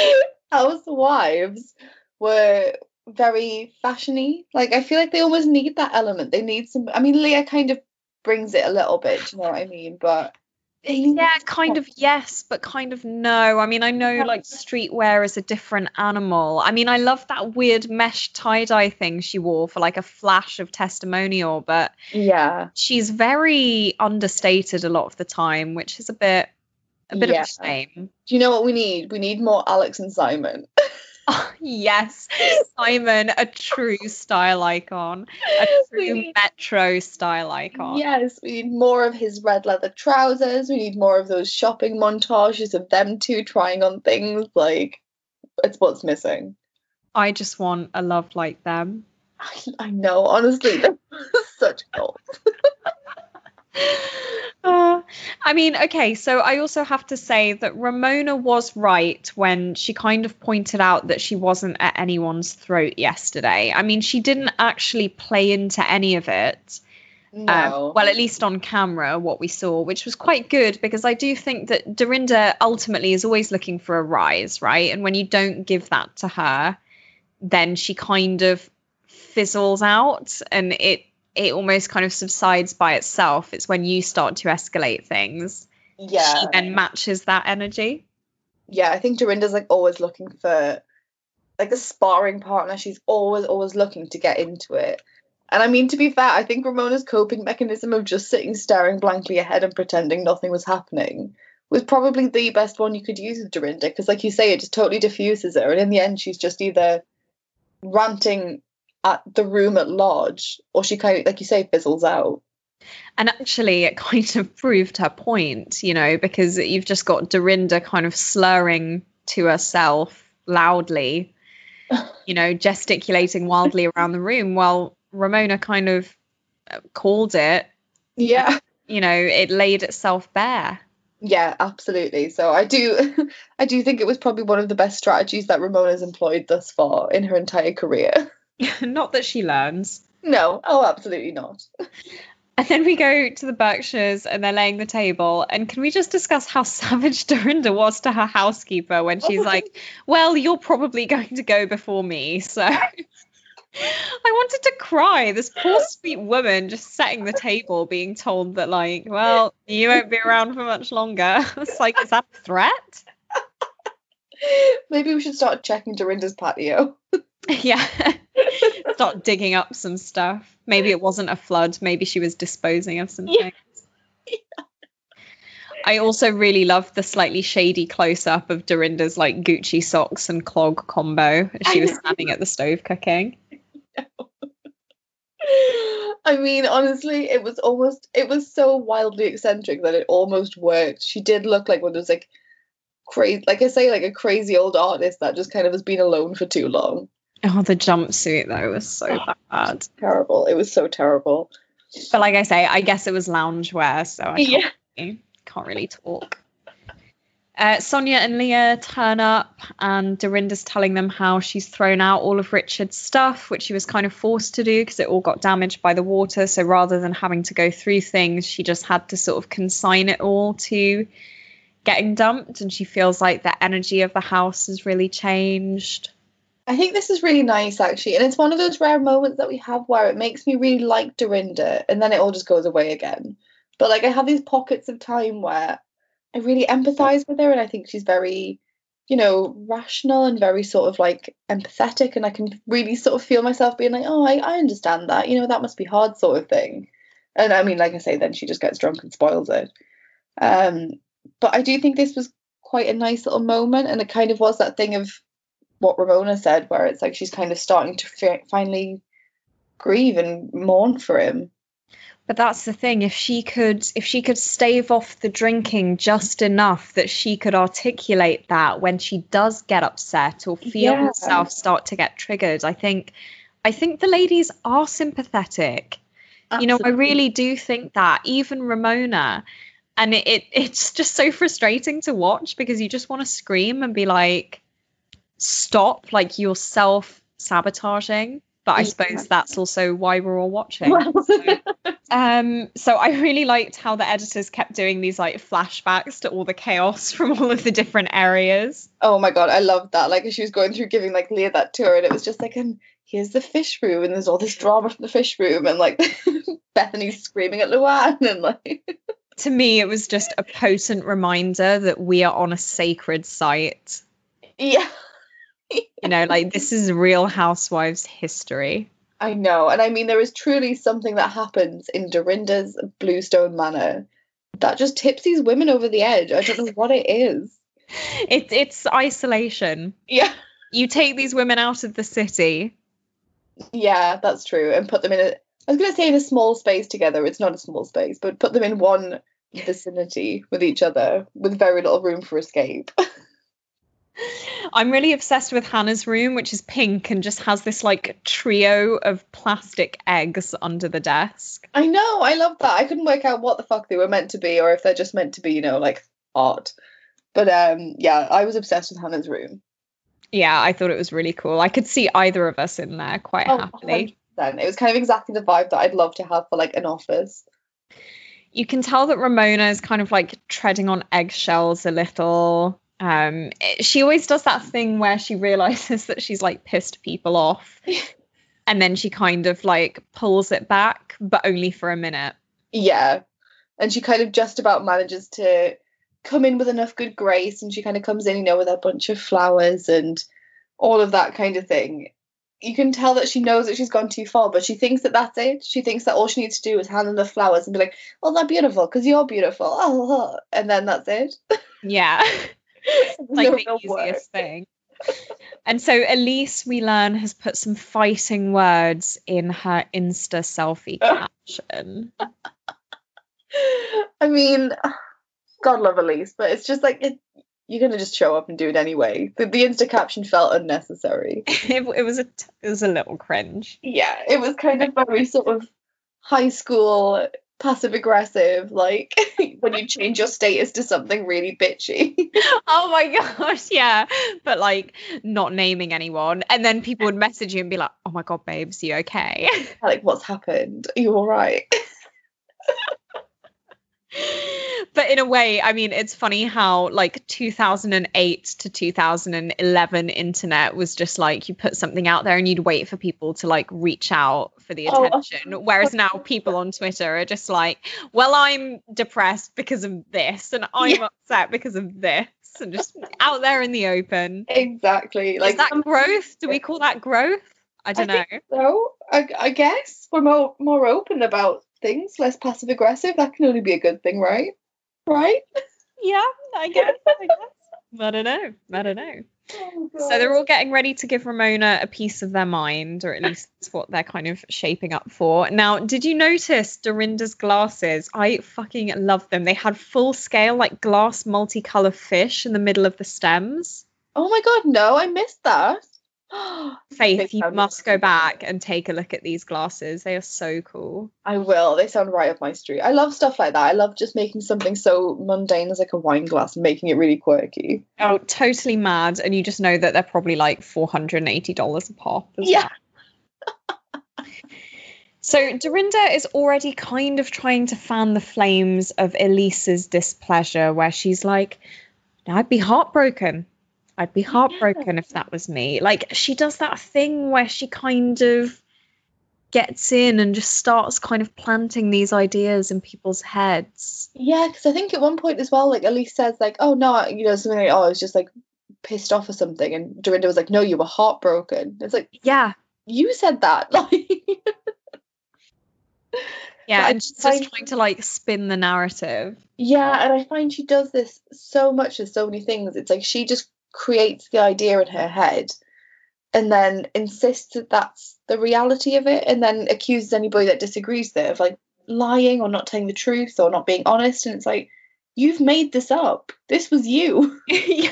housewives were very fashiony. Like, I feel like they almost need that element. They need some, I mean, Leah kind of brings it a little bit, do you know what I mean? But Yeah, kind of yes, but kind of no. I mean, I know like streetwear is a different animal. I mean, I love that weird mesh tie-dye thing she wore for like a flash of testimonial, but yeah, she's very understated a lot of the time, which is a bit a bit yeah. of a shame. Do you know what we need? We need more Alex and Simon. Oh, yes, Simon, a true style icon, a true metro style icon. Yes, we need more of his red leather trousers. We need more of those shopping montages of them two trying on things. Like, it's what's missing. I just want a love like them. I, I know, honestly, they're such goals. Uh, I mean, okay, so I also have to say that Ramona was right when she kind of pointed out that she wasn't at anyone's throat yesterday. I mean, she didn't actually play into any of it. No. Um, well, at least on camera, what we saw, which was quite good, because I do think that Dorinda ultimately is always looking for a rise, right? And when you don't give that to her, then she kind of fizzles out and it it almost kind of subsides by itself. It's when you start to escalate things. Yeah. She then matches that energy. Yeah, I think Dorinda's like always looking for like a sparring partner. She's always, always looking to get into it. And I mean, to be fair, I think Ramona's coping mechanism of just sitting staring blankly ahead and pretending nothing was happening was probably the best one you could use with Dorinda. Because like you say, it just totally diffuses her. And in the end, she's just either ranting at the room at large, or she kind of, like you say, fizzles out. And actually, it kind of proved her point, you know, because you've just got Dorinda kind of slurring to herself loudly, you know, gesticulating wildly around the room, while Ramona kind of called it. Yeah. And, you know, it laid itself bare. Yeah, absolutely. So I do, I do think it was probably one of the best strategies that Ramona's employed thus far in her entire career. Not that she learns. No, oh, absolutely not. And then we go to the Berkshires and they're laying the table. And can we just discuss how savage Dorinda was to her housekeeper when she's like, well, you're probably going to go before me. So I wanted to cry. This poor sweet woman just setting the table being told that, like, well, you won't be around for much longer. It's like, is that a threat? Maybe we should start checking Dorinda's patio. Yeah. Start digging up some stuff. Maybe it wasn't a flood. Maybe she was disposing of some yeah. things. Yeah. I also really love the slightly shady close-up of Dorinda's like Gucci socks and clog combo as she was standing at the stove cooking. I mean, honestly, it was almost, it was so wildly eccentric that it almost worked. She did look like one of those like crazy, like I say, like a crazy old artist that just kind of has been alone for too long. Oh, the jumpsuit though was so oh, bad. Terrible. It was so terrible. But like I say, I guess it was loungewear, so I can't, yeah. really, can't really talk. Uh, Sonia and Leah turn up, and Dorinda's telling them how she's thrown out all of Richard's stuff, which she was kind of forced to do because it all got damaged by the water. So rather than having to go through things, she just had to sort of consign it all to getting dumped. And she feels like the energy of the house has really changed. I think this is really nice, actually. And it's one of those rare moments that we have where it makes me really like Dorinda, and then it all just goes away again. But like I have these pockets of time where I really empathize with her, and I think she's very, you know, rational and very sort of like empathetic, and I can really sort of feel myself being like, oh, I, I understand that, you know, that must be hard, sort of thing. And I mean, like I say, then she just gets drunk and spoils it. Um, but I do think this was quite a nice little moment, and it kind of was that thing of what Ramona said, where it's like she's kind of starting to fi- finally grieve and mourn for him. But that's the thing, if she could if she could stave off the drinking just enough that she could articulate that when she does get upset or feel Yeah. herself start to get triggered, I think I think the ladies are sympathetic. You know, I Absolutely. really do think that. Even Ramona. And it, it it's just so frustrating to watch because you just want to scream and be like, stop, like you're self-sabotaging. But I Yeah. suppose that's also why we're all watching. Well, Um, so I really liked how the editors kept doing these like flashbacks to all the chaos from all of the different areas. oh my god, I loved that. Like she was going through giving like Leah that tour, and it was just like, and here's the fish room, and there's all this drama from the fish room, and like Bethany's screaming at Luann, and like To me, it was just a potent reminder that we are on a sacred site. yeah. You know, like this is Real Housewives history. I know, and I mean there is truly something that happens in Dorinda's Bluestone Manor that just tips these women over the edge. I don't know what it is. It's it's isolation. Yeah. You take these women out of the city. Yeah, that's true. And put them in a, I was going to say in a small space together. It's not a small space, but put them in one vicinity with each other with very little room for escape. I'm really obsessed with Hannah's room, which is pink and just has this like trio of plastic eggs under the desk. I know, I love that. I couldn't work out what the fuck they were meant to be or if they're just meant to be, you know, like art. But um yeah, I was obsessed with Hannah's room. Yeah, I thought it was really cool. I could see either of us in there quite Oh, happily. one hundred percent. It was kind of exactly the vibe that I'd love to have for like an office. You can tell that Ramona is kind of like treading on eggshells a little. Um, it- she always does that thing where she realizes that she's like pissed people off, and then she kind of like pulls it back, but only for a minute. Yeah. And she kind of just about manages to come in with enough good grace, and she kind of comes in, you know, with a bunch of flowers and all of that kind of thing. You can tell that she knows that she's gone too far, but she thinks that that's it. She thinks that all she needs to do is hand them the flowers and be like, "Oh, they're beautiful because you're beautiful," oh, and then that's it. Yeah. Like No the real work. easiest thing. And so Elise, we learn, has put some fighting words in her Insta selfie caption. I mean, God love Elise, but it's just like it. You're gonna just show up and do it anyway. The, the Insta caption felt unnecessary. It, it was a t- it was a little cringe. Yeah, it was kind of very sort of high school passive aggressive, like when you change your status to something really bitchy. Oh my gosh, yeah. But like not naming anyone. And then people would message you and be like, oh my God, babes, you okay? Like, what's happened? Are you all right? But in a way, I mean, it's funny how like two thousand eight to two thousand eleven internet was just like you put something out there and you'd wait for people to like reach out for the Oh, attention. Whereas now people on Twitter are just like, well, I'm depressed because of this and I'm Yeah. upset because of this, and just out there in the open. Exactly. Like Is that some- growth? Do we call that growth? I don't know. think so. I, I guess we're more more open about things, less passive aggressive. That can only be a good thing, right? Right? Yeah, I guess. I guess. I don't know. I don't know. Oh, So they're all getting ready to give Ramona a piece of their mind, or at least that's what they're kind of shaping up for. Now, did you notice Dorinda's glasses? I fucking love them. They had full scale, like glass multicolour fish in the middle of the stems. Oh my god, no, I missed that. Faith, They you sound must go amazing. back and take a look at these glasses. They are so cool. I will. They sound right up my street. I love stuff like that. I love just making something so mundane as like a wine glass and making it really quirky. Oh, totally mad. And you just know that they're probably like four hundred eighty dollars a pop as Yeah. well. So Dorinda is already kind of trying to fan the flames of Elise's displeasure, where she's like, I'd be heartbroken. I'd be heartbroken if that was me. Like, she does that thing where she kind of gets in and just starts kind of planting these ideas in people's heads. Yeah, because I think at one point as well, like Elise says, like, oh no, you know, something like, oh, I was just like pissed off or something, and Dorinda was like, no, you were heartbroken. It's like, Yeah. you said that. Like, yeah, But and I she's find- just trying to like spin the narrative. yeah, and I find she does this so much with so many things. It's like she just creates the idea in her head and then insists that that's the reality of it, and then accuses anybody that disagrees with it of like lying or not telling the truth or not being honest. And it's like, you've made this up. This was you. Yeah.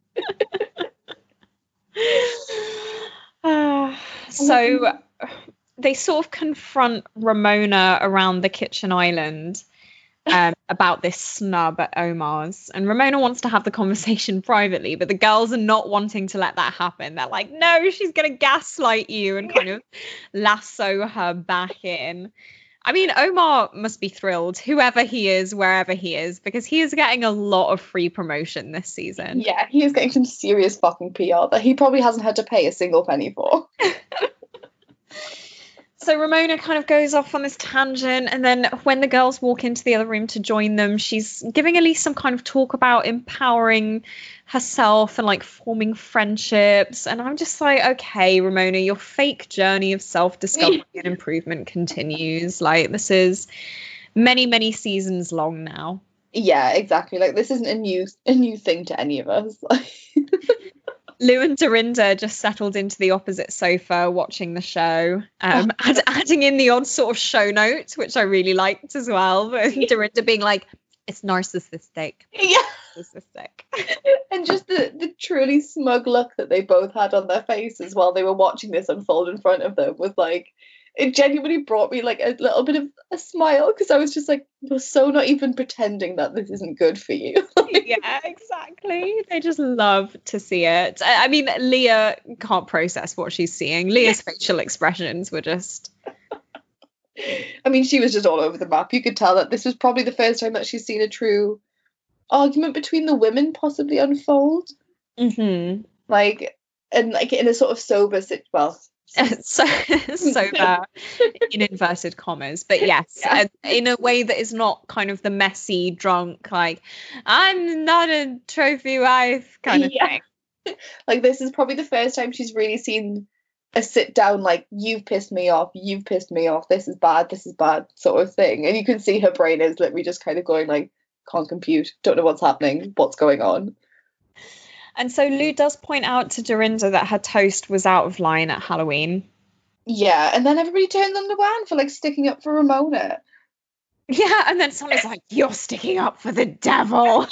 Uh, so they sort of confront Ramona around the kitchen island um, about this snub at Omar's. And Ramona wants to have the conversation privately, but the girls are not wanting to let that happen. They're like, no, she's going to gaslight you and kind of lasso her back in. I mean, Omar must be thrilled, whoever he is, wherever he is, because he is getting a lot of free promotion this season. Yeah, he is getting some serious fucking P R that he probably hasn't had to pay a single penny for. So Ramona kind of goes off on this tangent, and then when the girls walk into the other room to join them, she's giving Elise some kind of talk about empowering herself and like forming friendships. And I'm just like, okay, Ramona, your fake journey of self-discovery and improvement continues. Like, this is many, many seasons long now. Yeah, exactly. Like, this isn't a new a new thing to any of us. Like, Lou and Dorinda just settled into the opposite sofa watching the show, um, and adding in the odd sort of show note, which I really liked as well. But Dorinda being like, it's narcissistic. yeah. Narcissistic. And just the, the truly smug look that they both had on their faces while they were watching this unfold in front of them was like, it genuinely brought me like a little bit of a smile, because I was just like, you're so not even pretending that this isn't good for you. Yeah, exactly. They just love to see it. I I mean, Leah can't process what she's seeing. Leah's facial expressions were just... I mean, she was just all over the map. You could tell that this was probably the first time that she's seen a true argument between the women possibly unfold. Mm-hmm. Like, and like in a sort of sober, sit- well, so sober in inverted commas, but yes, Yeah. in a way that is not kind of the messy drunk, like, I'm not a trophy wife kind of Yeah. thing. Like, this is probably the first time she's really seen a sit down, like, you've pissed me off, you've pissed me off, this is bad, this is bad sort of thing. And you can see her brain is literally just kind of going like, can't compute, don't know what's happening, what's going on. And so Lou does point out to Dorinda that her toast was out of line at Halloween. Yeah, and then everybody turns on Luann for like sticking up for Ramona. Yeah, and then someone's like, you're sticking up for the devil.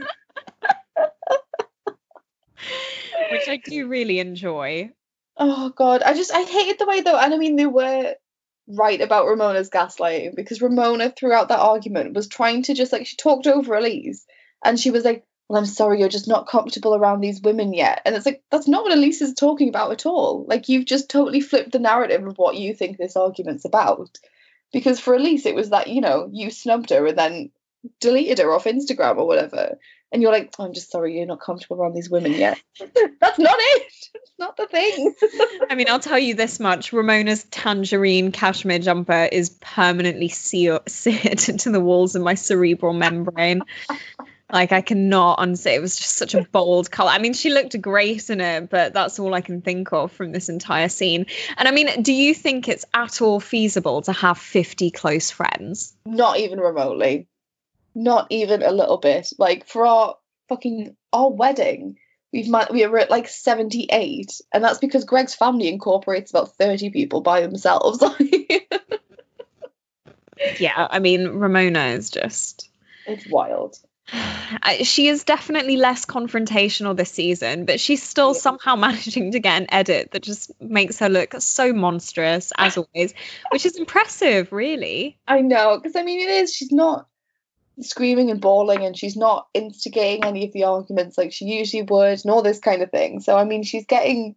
Which I do really enjoy. Oh god, I just I hated the way though, and I mean they were right about Ramona's gaslighting, because Ramona throughout that argument was trying to just like, she talked over Elise and she was like, well, I'm sorry, you're just not comfortable around these women yet. And it's like, that's not what Elise is talking about at all. Like, you've just totally flipped the narrative of what you think this argument's about. Because for Elise, it was that, you know, you snubbed her and then deleted her off Instagram or whatever. And you're like, oh, I'm just sorry, you're not comfortable around these women yet. That's not it. It's not the thing. I mean, I'll tell you this much. Ramona's tangerine cashmere jumper is permanently seal- seared into the walls of my cerebral membrane. Like, I cannot unsay. It was just such a bold color. I mean, she looked great in it, but that's all I can think of from this entire scene. And I mean, do you think it's at all feasible to have fifty close friends? Not even remotely. Not even a little bit. Like, for our fucking our wedding, we've ma- we were at like seventy-eight, and that's because Greg's family incorporates about thirty people by themselves. Yeah, I mean, Ramona is just... It's wild. I- She is definitely less confrontational this season, but she's still Yeah. somehow managing to get an edit that just makes her look so monstrous, as always, which is impressive, really. I know, because I mean, it is. She's not screaming and bawling, and she's not instigating any of the arguments like she usually would, and all this kind of thing. So I mean, she's getting.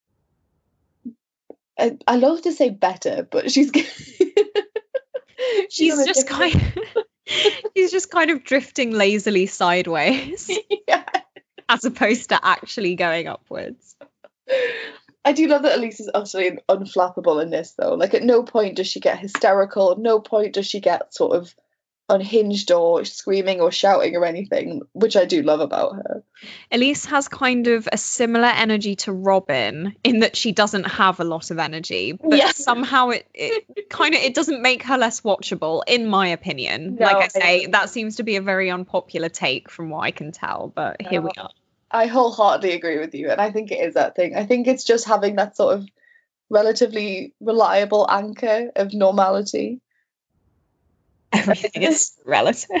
I, I love to say better, but she's. she's She's on a just different. kind of, she's just kind of drifting lazily sideways, Yeah. as opposed to actually going upwards. I do love that Elise is utterly unflappable in this, though. Like, at no point does she get hysterical. At no point does she get sort of unhinged or screaming or shouting or anything, which I do love about her. Elise has kind of a similar energy to Robin in that she doesn't have a lot of energy, but Yeah. somehow it, it kind of it doesn't make her less watchable, in my opinion. No, like I I say, agree. that seems to be a very unpopular take from what I can tell, but here we No. are. I wholeheartedly agree with you, and I think it is that thing. I think it's just having that sort of relatively reliable anchor of normality. Everything is relative.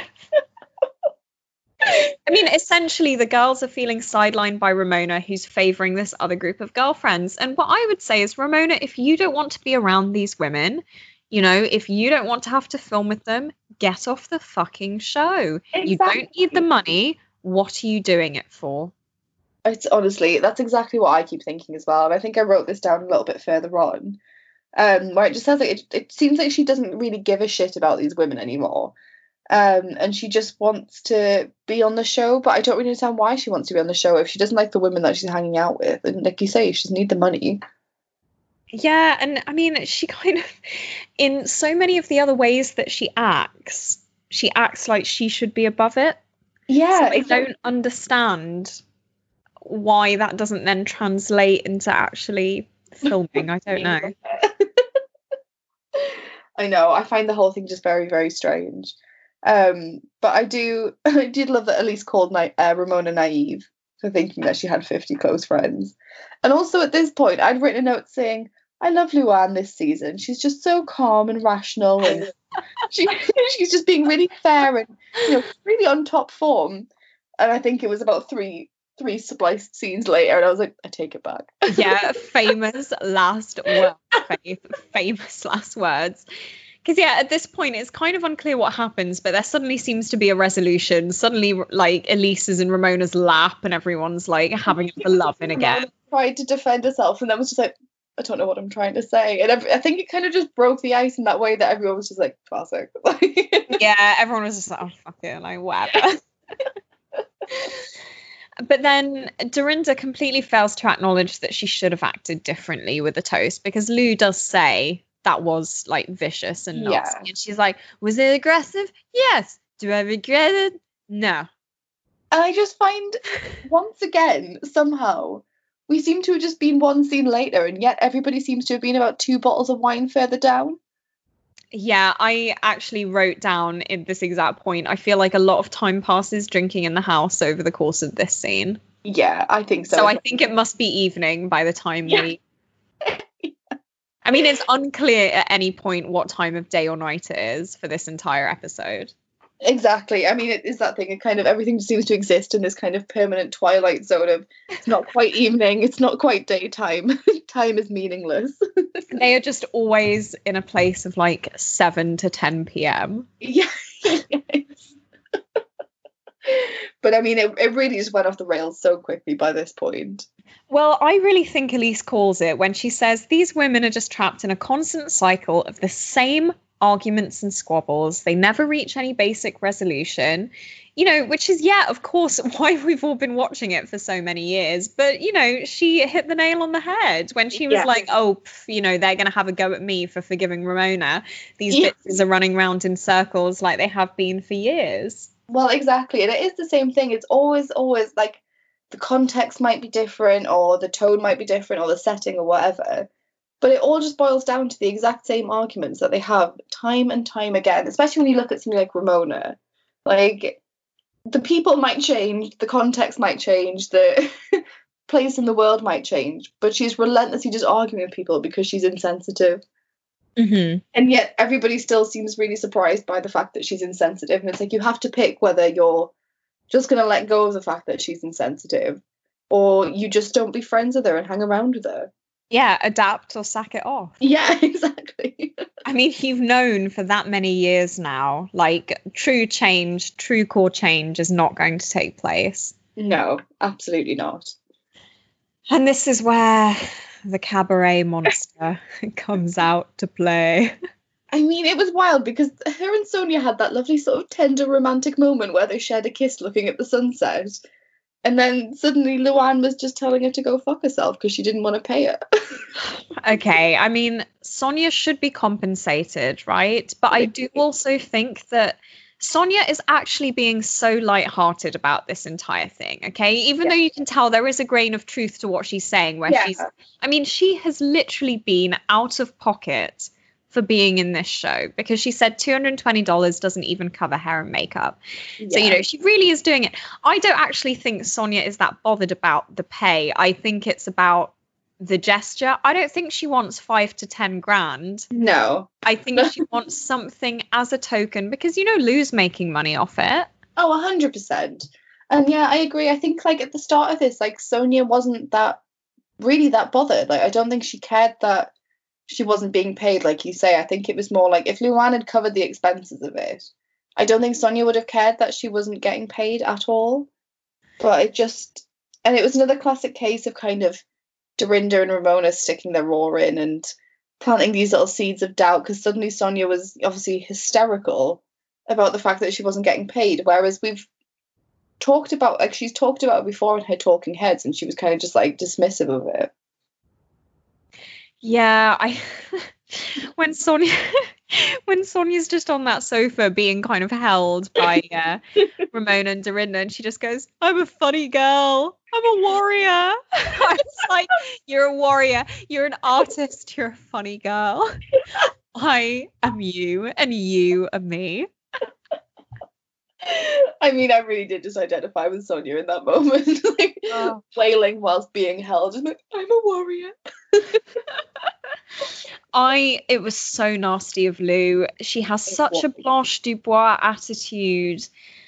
I mean, essentially, the girls are feeling sidelined by Ramona, who's favoring this other group of girlfriends. And what I would say is, Ramona, if you don't want to be around these women, you know, if you don't want to have to film with them, get off the fucking show. You don't need the money. What are you doing it for? It's honestly, that's exactly what I keep thinking as well. And I think I wrote this down a little bit further on, um, where it just says like it, it seems like she doesn't really give a shit about these women anymore. Um, and she just wants to be on the show, but I don't really understand why she wants to be on the show if she doesn't like the women that she's hanging out with. And like you say, she doesn't need the money. Yeah, and I mean, she kind of, in so many of the other ways that she acts, she acts like she should be above it. Yeah, So I exactly. don't understand why that doesn't then translate into actually filming. I don't know. I know. I find the whole thing just very, very strange. Um, but I do, I did love that Elise called na- uh, Ramona naive for thinking that she had fifty close friends. And also at this point, I'd written a note saying, I love Luann this season. She's just so calm and rational, and she she's just being really fair and, you know, really on top form. And I think it was about three three spliced scenes later, and I was like, I take it back. Yeah, famous last words, Faith. Famous last words. Because, yeah, at this point, it's kind of unclear what happens, but there suddenly seems to be a resolution. Suddenly, like, Elise is in Ramona's lap and everyone's, like, having the love in again. Ramona tried to defend herself, and then was just like, I don't know what I'm trying to say. And I, I think it kind of just broke the ice in that way that everyone was just like, classic. Yeah, everyone was just like, oh, fuck it, like, whatever. But then Dorinda completely fails to acknowledge that she should have acted differently with the toast, because Lou does say that was like vicious and nasty. Yeah. And she's like, was it aggressive? Yes. Do I regret it? No. And I just find, once again, somehow, we seem to have just been one scene later, and yet everybody seems to have been about two bottles of wine further down. Yeah, I actually wrote down in this exact point, I feel like a lot of time passes drinking in the house over the course of this scene. Yeah, I think so. So I think it must be evening by the time Yeah. we... I mean, it's unclear at any point what time of day or night it is for this entire episode. Exactly. I mean, it is that thing. It kind of everything seems to exist in this kind of permanent twilight zone of it's not quite evening, it's not quite daytime. Time is meaningless. They are just always in a place of like seven to ten p.m. Yeah. Yes. But I mean, it, it really just went off the rails so quickly by this point. Well, I really think Elise calls it when she says these women are just trapped in a constant cycle of the same arguments and squabbles. They never reach any basic resolution, you know, which is, yeah, of course, why we've all been watching it for so many years. But, you know, she hit the nail on the head when she was Yeah. like, oh, pff, you know, they're going to have a go at me for forgiving Ramona. These Yeah. bitches are running around in circles like they have been for years. Well, exactly. And it is the same thing. It's always, always like the context might be different, or the tone might be different, or the setting, or whatever. But it all just boils down to the exact same arguments that they have time and time again, especially when you look at something like Ramona. Like, the people might change, the context might change, the place in the world might change, but she's relentlessly just arguing with people because she's insensitive. Mm-hmm. And yet everybody still seems really surprised by the fact that she's insensitive. And it's like you have to pick whether you're just going to let go of the fact that she's insensitive, or you just don't be friends with her and hang around with her. Yeah, adapt or sack it off. Yeah, exactly. I mean, you've known for that many years now, like true change, true core change is not going to take place. No, absolutely not. And this is where the cabaret monster comes out to play. I mean, it was wild because her and Sonia had that lovely sort of tender romantic moment where they shared a kiss looking at the sunset. And then suddenly Luann was just telling her to go fuck herself because she didn't want to pay her. Okay, I mean, Sonia should be compensated, right? But I do also think that Sonia is actually being so lighthearted about this entire thing, okay? Even yeah. though you can tell there is a grain of truth to what she's saying, where yeah. she's, I mean, she has literally been out of pocket for being in this show, because she said two hundred twenty dollars doesn't even cover hair and makeup. Yeah. So, you know, she really is doing it. I don't actually think Sonia is that bothered about the pay. I think it's about the gesture. I don't think she wants five to ten grand. No. I think she wants something as a token, because, you know, Lou's making money off it. Oh, one hundred percent. And yeah, I agree. I think, like, at the start of this, like, Sonia wasn't that, really that bothered. Like, I don't think she cared that she wasn't being paid, like you say. I think it was more like, if Luann had covered the expenses of it, I don't think Sonia would have cared that she wasn't getting paid at all. But it just, and it was another classic case of kind of Dorinda and Ramona sticking their raw in and planting these little seeds of doubt, because suddenly Sonia was obviously hysterical about the fact that she wasn't getting paid, whereas we've talked about, like, she's talked about it before in her talking heads, and she was kind of just like dismissive of it. Yeah, I when Sonia when Sonia's just on that sofa being kind of held by uh, Ramona and Dorinda, and she just goes, "I'm a funny girl. I'm a warrior." I was like, "You're a warrior. You're an artist. You're a funny girl. I am you, and you are me." I mean, I really did just identify with Sonia in that moment, like oh. wailing whilst being held. I'm like, I'm a warrior. I, it was so nasty of Lou. She has such a Blanche Dubois attitude.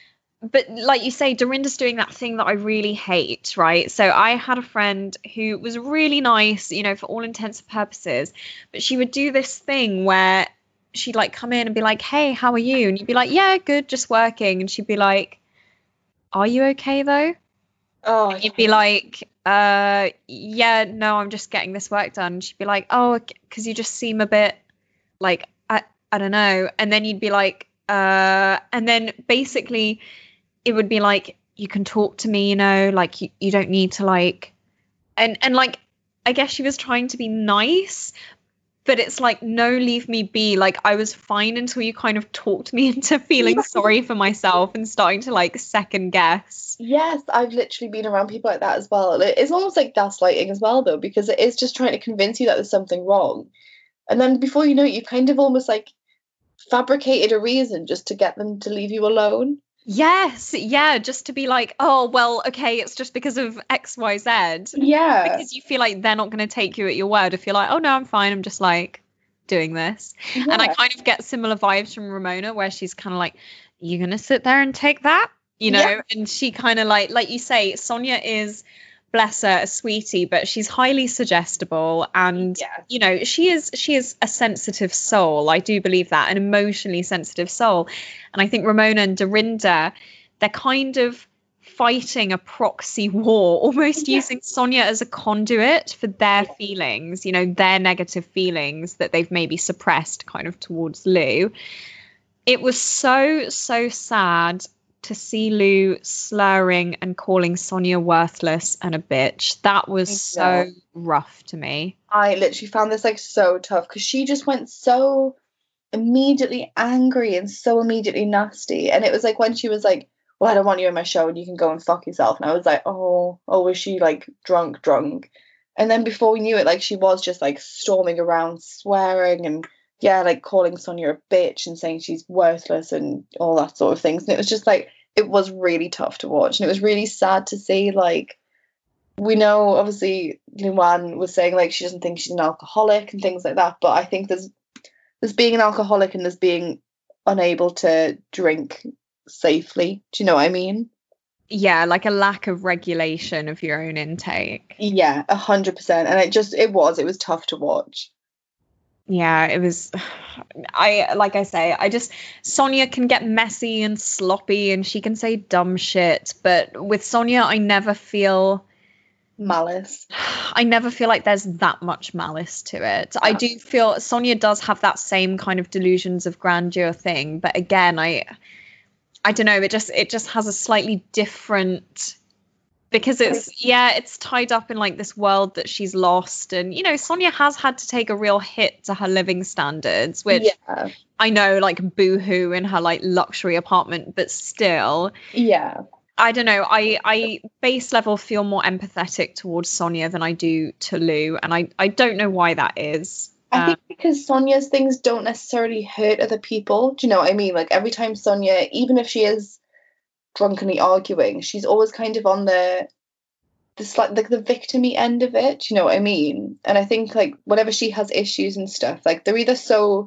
But like you say, Dorinda's doing that thing that I really hate, right? So I had a friend who was really nice, you know, for all intents and purposes. But she would do this thing where she'd like come in and be like, "Hey, how are you?" And you'd be like, "Yeah, good, just working." And she'd be like, "Are you okay though?" Oh, and you'd be like, uh, "Yeah, no, I'm just getting this work done." And she'd be like, "Oh, because you just seem a bit like, I, I don't know." And then you'd be like, uh, and then basically it would be like, "You can talk to me, you know, like you, you don't need to like," and, and like, I guess she was trying to be nice, but it's like, no, leave me be. Like, I was fine until you kind of talked me into feeling sorry for myself and starting to like second guess. Yes, I've literally been around people like that as well. It's almost like gaslighting as well, though, because it is just trying to convince you that there's something wrong. And then before you know it, you kind of almost like fabricated a reason just to get them to leave you alone. Yes, yeah, just to be like, "Oh, well, okay, it's just because of X, Y, Z." Yeah. Because you feel like they're not going to take you at your word if you're like, "Oh, no, I'm fine. I'm just like doing this." Yeah. And I kind of get similar vibes from Ramona, where she's kind of like, "You going to sit there and take that?" You know, yeah. And she kind of like, like you say, Sonia is, bless her, a sweetie, but she's highly suggestible, and yeah. you know, she is she is a sensitive soul. I do believe that, an emotionally sensitive soul. And I think Ramona and Dorinda, they're kind of fighting a proxy war, almost yeah. using Sonia as a conduit for their yeah. feelings, you know, their negative feelings that they've maybe suppressed kind of towards Lou. It was so, so sad to see Lou slurring and calling Sonia worthless and a bitch. That was so rough to me. I literally found this like so tough, because she just went so immediately angry and so immediately nasty. And it was like when she was like, "Well, I don't want you in my show and you can go and fuck yourself." And I was like, oh, oh, was she like drunk, drunk? And then before we knew it, like she was just like storming around swearing and yeah, like calling Sonia a bitch and saying she's worthless and all that sort of things. And it was just like, it was really tough to watch, and it was really sad to see. Like, we know obviously Luann was saying like she doesn't think she's an alcoholic and things like that, but I think there's there's being an alcoholic and there's being unable to drink safely. Do you know what I mean? Yeah, like a lack of regulation of your own intake. Yeah, a hundred percent. And it just it was it was tough to watch. Yeah, it was. I like I say, I just Sonia can get messy and sloppy, and she can say dumb shit. But with Sonia, I never feel. Malice. I never feel like there's that much malice to it. I Yeah. do feel Sonia does have that same kind of delusions of grandeur thing, but again, I I don't know, it just it just has a slightly different because it's yeah, it's tied up in like this world that she's lost, and you know, Sonia has had to take a real hit to her living standards, which Yeah. I know like boohoo in her like luxury apartment, but still Yeah. I don't know. I, I base level feel more empathetic towards Sonia than I do to Lou, and I, I don't know why that is. I Um, think because Sonia's things don't necessarily hurt other people. Do you know what I mean? Like every time Sonia, even if she is drunkenly arguing, she's always kind of on the this like the, the victimy end of it. Do you know what I mean? And I think like whenever she has issues and stuff, like they're either so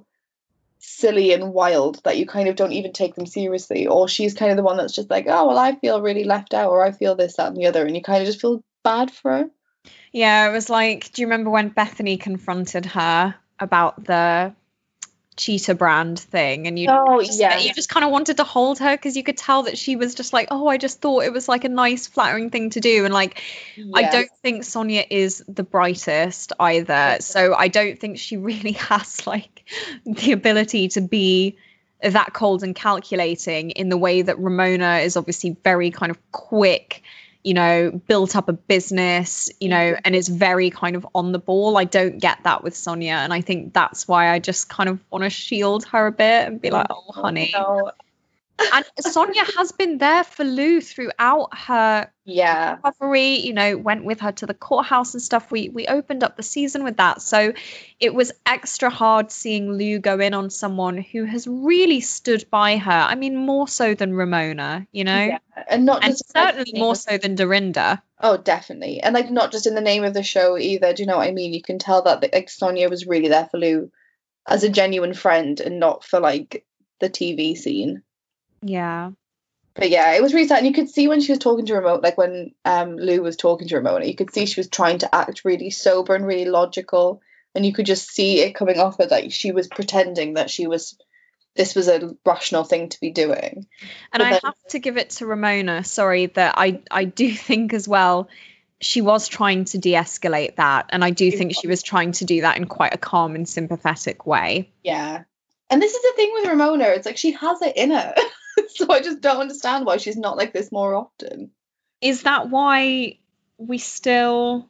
silly and wild that you kind of don't even take them seriously, or she's kind of the one that's just like, oh well, I feel really left out, or I feel this, that, and the other, and you kind of just feel bad for her. yeah, it was like, do you remember when Bethany confronted her about the cheetah brand thing, and you Oh just yeah, you just kind of wanted to hold her because you could tell that she was just like, oh, I just thought it was like a nice, flattering thing to do, and like I yeah, don't think Sonia is the brightest either. So I don't think she really has like the ability to be that cold and calculating in the way that Ramona is obviously very kind of quick, you know, built up a business, you know, and is very kind of on the ball. I don't get that with Sonia. And I think that's why I just kind of want to shield her a bit and be like, oh, honey. no, And Sonia has been there for Lou throughout her yeah, recovery, you know, went with her to the courthouse and stuff. We we opened up the season with that. So it was extra hard seeing Lou go in on someone who has really stood by her. I mean, more so than Ramona, you know? yeah, and not And just like, certainly more so than Dorinda. oh, definitely, and like not just in the name of the show either. Do you know what I mean? You can tell that like Sonia was really there for Lou as a genuine friend and not for like the T V scene. Yeah. But yeah, it was really sad. And you could see when she was talking to Ramona, like when um Lou was talking to Ramona, you could see she was trying to act really sober and really logical. And you could just see it coming off her that she was pretending that she was this was a rational thing to be doing. And But I then, have to give it to Ramona, sorry, that I I do think as well she was trying to de-escalate that, and I do think she was trying to do that in quite a calm and sympathetic way. yeah. And this is the thing with Ramona, it's like she has it in her. So I just don't understand why she's not like this more often. Is that why we still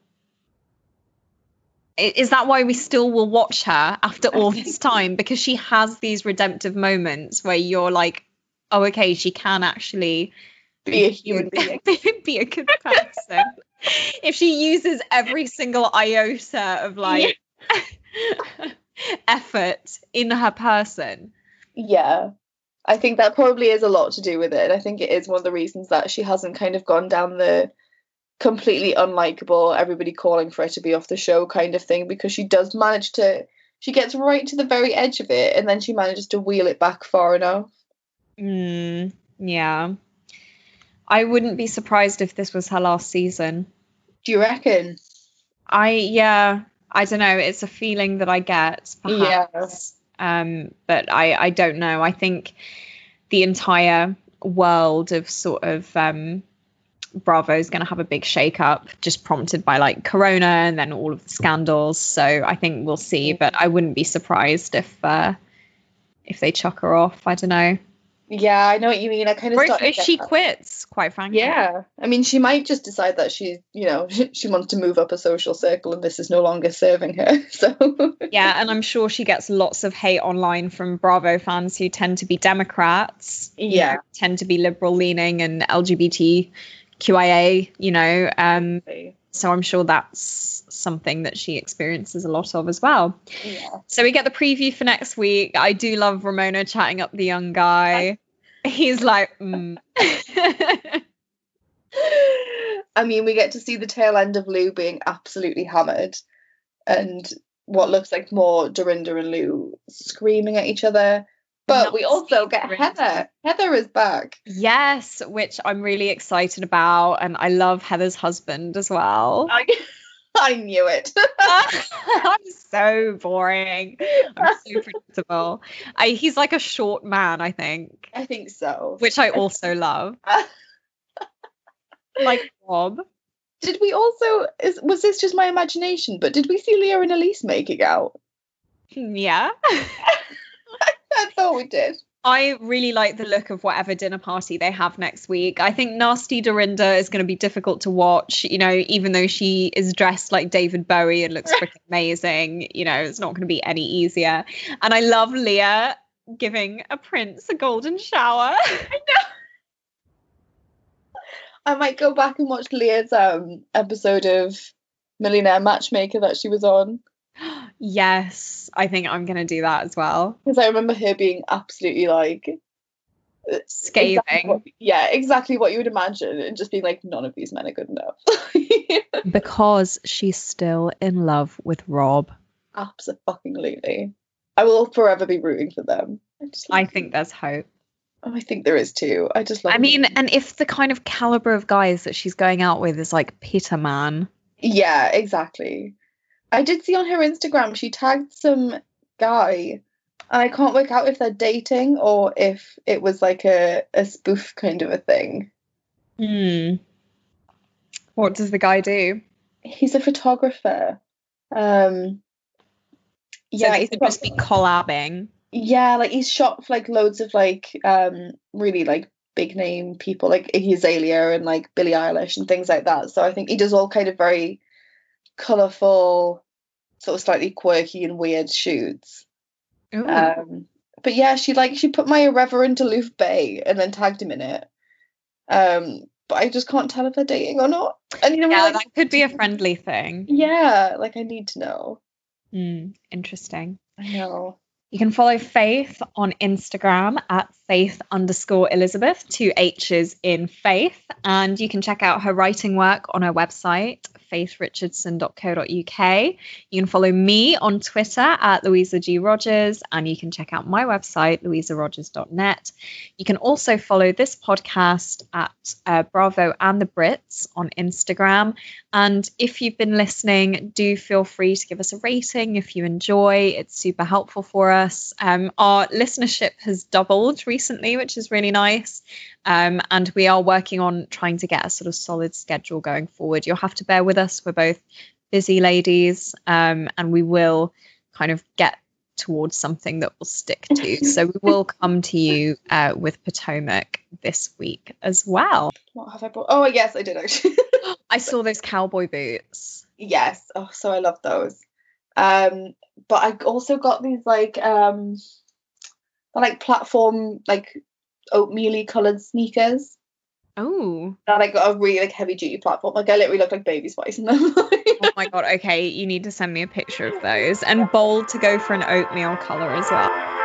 i- is that why we still will watch her after all this time? Because she has these redemptive moments where you're like, oh, okay, she can actually Be a human being. be a good person. If she uses every single iota of like effort in her person. Yeah. I think that probably is a lot to do with it. I think it is one of the reasons that she hasn't kind of gone down the completely unlikable, everybody calling for her to be off the show kind of thing, because she does manage to, she gets right to the very edge of it and then she manages to wheel it back far enough. Mm, yeah. I wouldn't be surprised if this was her last season. Do you reckon? I, yeah, I don't know. It's a feeling that I get, perhaps. Yeah. Um, but I, I don't know. I think the entire world of sort of um, Bravo is going to have a big shake-up, just prompted by like Corona and then all of the scandals. So I think we'll see. But I wouldn't be surprised if uh, if they chuck her off. I don't know. Yeah, I know what you mean. I kind of Or start if, if she that. quits, quite frankly. Yeah, I mean, she might just decide that she, you know, she wants to move up a social circle and this is no longer serving her. So yeah, and I'm sure she gets lots of hate online from Bravo fans who tend to be Democrats. Yeah, you know, tend to be liberal leaning and L G B T Q I A. You know, um, so I'm sure that's something that she experiences a lot of as well. Yeah. So we get the preview for next week. I do love Ramona chatting up the young guy. He's like, mm. I mean, we get to see the tail end of Lou being absolutely hammered and what looks like more Dorinda and Lou screaming at each other. But we also Nasty get Dorinda. Heather. Heather is back. Yes, which I'm really excited about, and I love Heather's husband as well. I, I knew it. I'm so boring. I'm so predictable. I, he's like a short man, I think, I think so. which I also love. Like Rob. Did we also, is, was this just my imagination, but did we see Leah and Elise making out? Yeah. I thought we did. I really like the look of whatever dinner party they have next week. I think Nasty Dorinda is going to be difficult to watch, you know, even though she is dressed like David Bowie and looks freaking amazing. You know, it's not going to be any easier. And I love Leah giving a prince a golden shower. I know. I might go back and watch Leah's um episode of Millionaire Matchmaker that she was on. Yes, I think I'm going to do that as well. Because I remember her being absolutely like scathing. Exactly what, yeah, exactly what you would imagine, and just being like, none of these men are good enough. Because she's still in love with Rob. Absolutely. I will forever be rooting for them. I, just I think there's hope. Oh, I think there is too. I just love I mean, them. and if the kind of caliber of guys that she's going out with is like Peter Man. Yeah, exactly. I did see on her Instagram she tagged some guy, and I can't work out if they're dating or if it was like a, a spoof kind of a thing. Hmm. What does the guy do? He's a photographer. Um, yeah, so they he's could got, just be collabing. Yeah, like he's shot like loads of like um really like big name people like Iggy Azalea and like Billie Eilish and things like that. So I think he does all kind of very colourful, sort of slightly quirky and weird shoots. Ooh. Um, but yeah, she like she put my irreverent aloof bay and then tagged him in it. Um, but I just can't tell if they're dating or not. And you know, yeah, like, that could be a friendly thing. Yeah, like I need to know. Mm, interesting. I know. You can follow Faith on Instagram at faith underscore Elizabeth, two H's in Faith. And you can check out her writing work on her website, faith richardson dot co dot uk. You can follow me on Twitter at Louisa G. Rogers, and you can check out my website, louisa rogers dot net. You can also follow this podcast at uh, Bravo and the Brits on Instagram. And if you've been listening, do feel free to give us a rating if you enjoy. It's super helpful for us. Um, our listenership has doubled recently, which is really nice. Um, and we are working on trying to get a sort of solid schedule going forward. You'll have to bear with us. We're both busy ladies, um, and we will kind of get towards something that we'll stick to. So we will come to you uh, with Potomac this week as well. What have I brought? Oh, yes, I did actually. I saw those cowboy boots. Yes. Oh, so I love those. Um, but I also got these like um, like platform like oatmeal-y coloured sneakers. Oh. That like got a really like heavy duty platform. Like I literally look like Baby Spice in them. Oh my god, okay, you need to send me a picture of those. And bold to go for an oatmeal colour as well.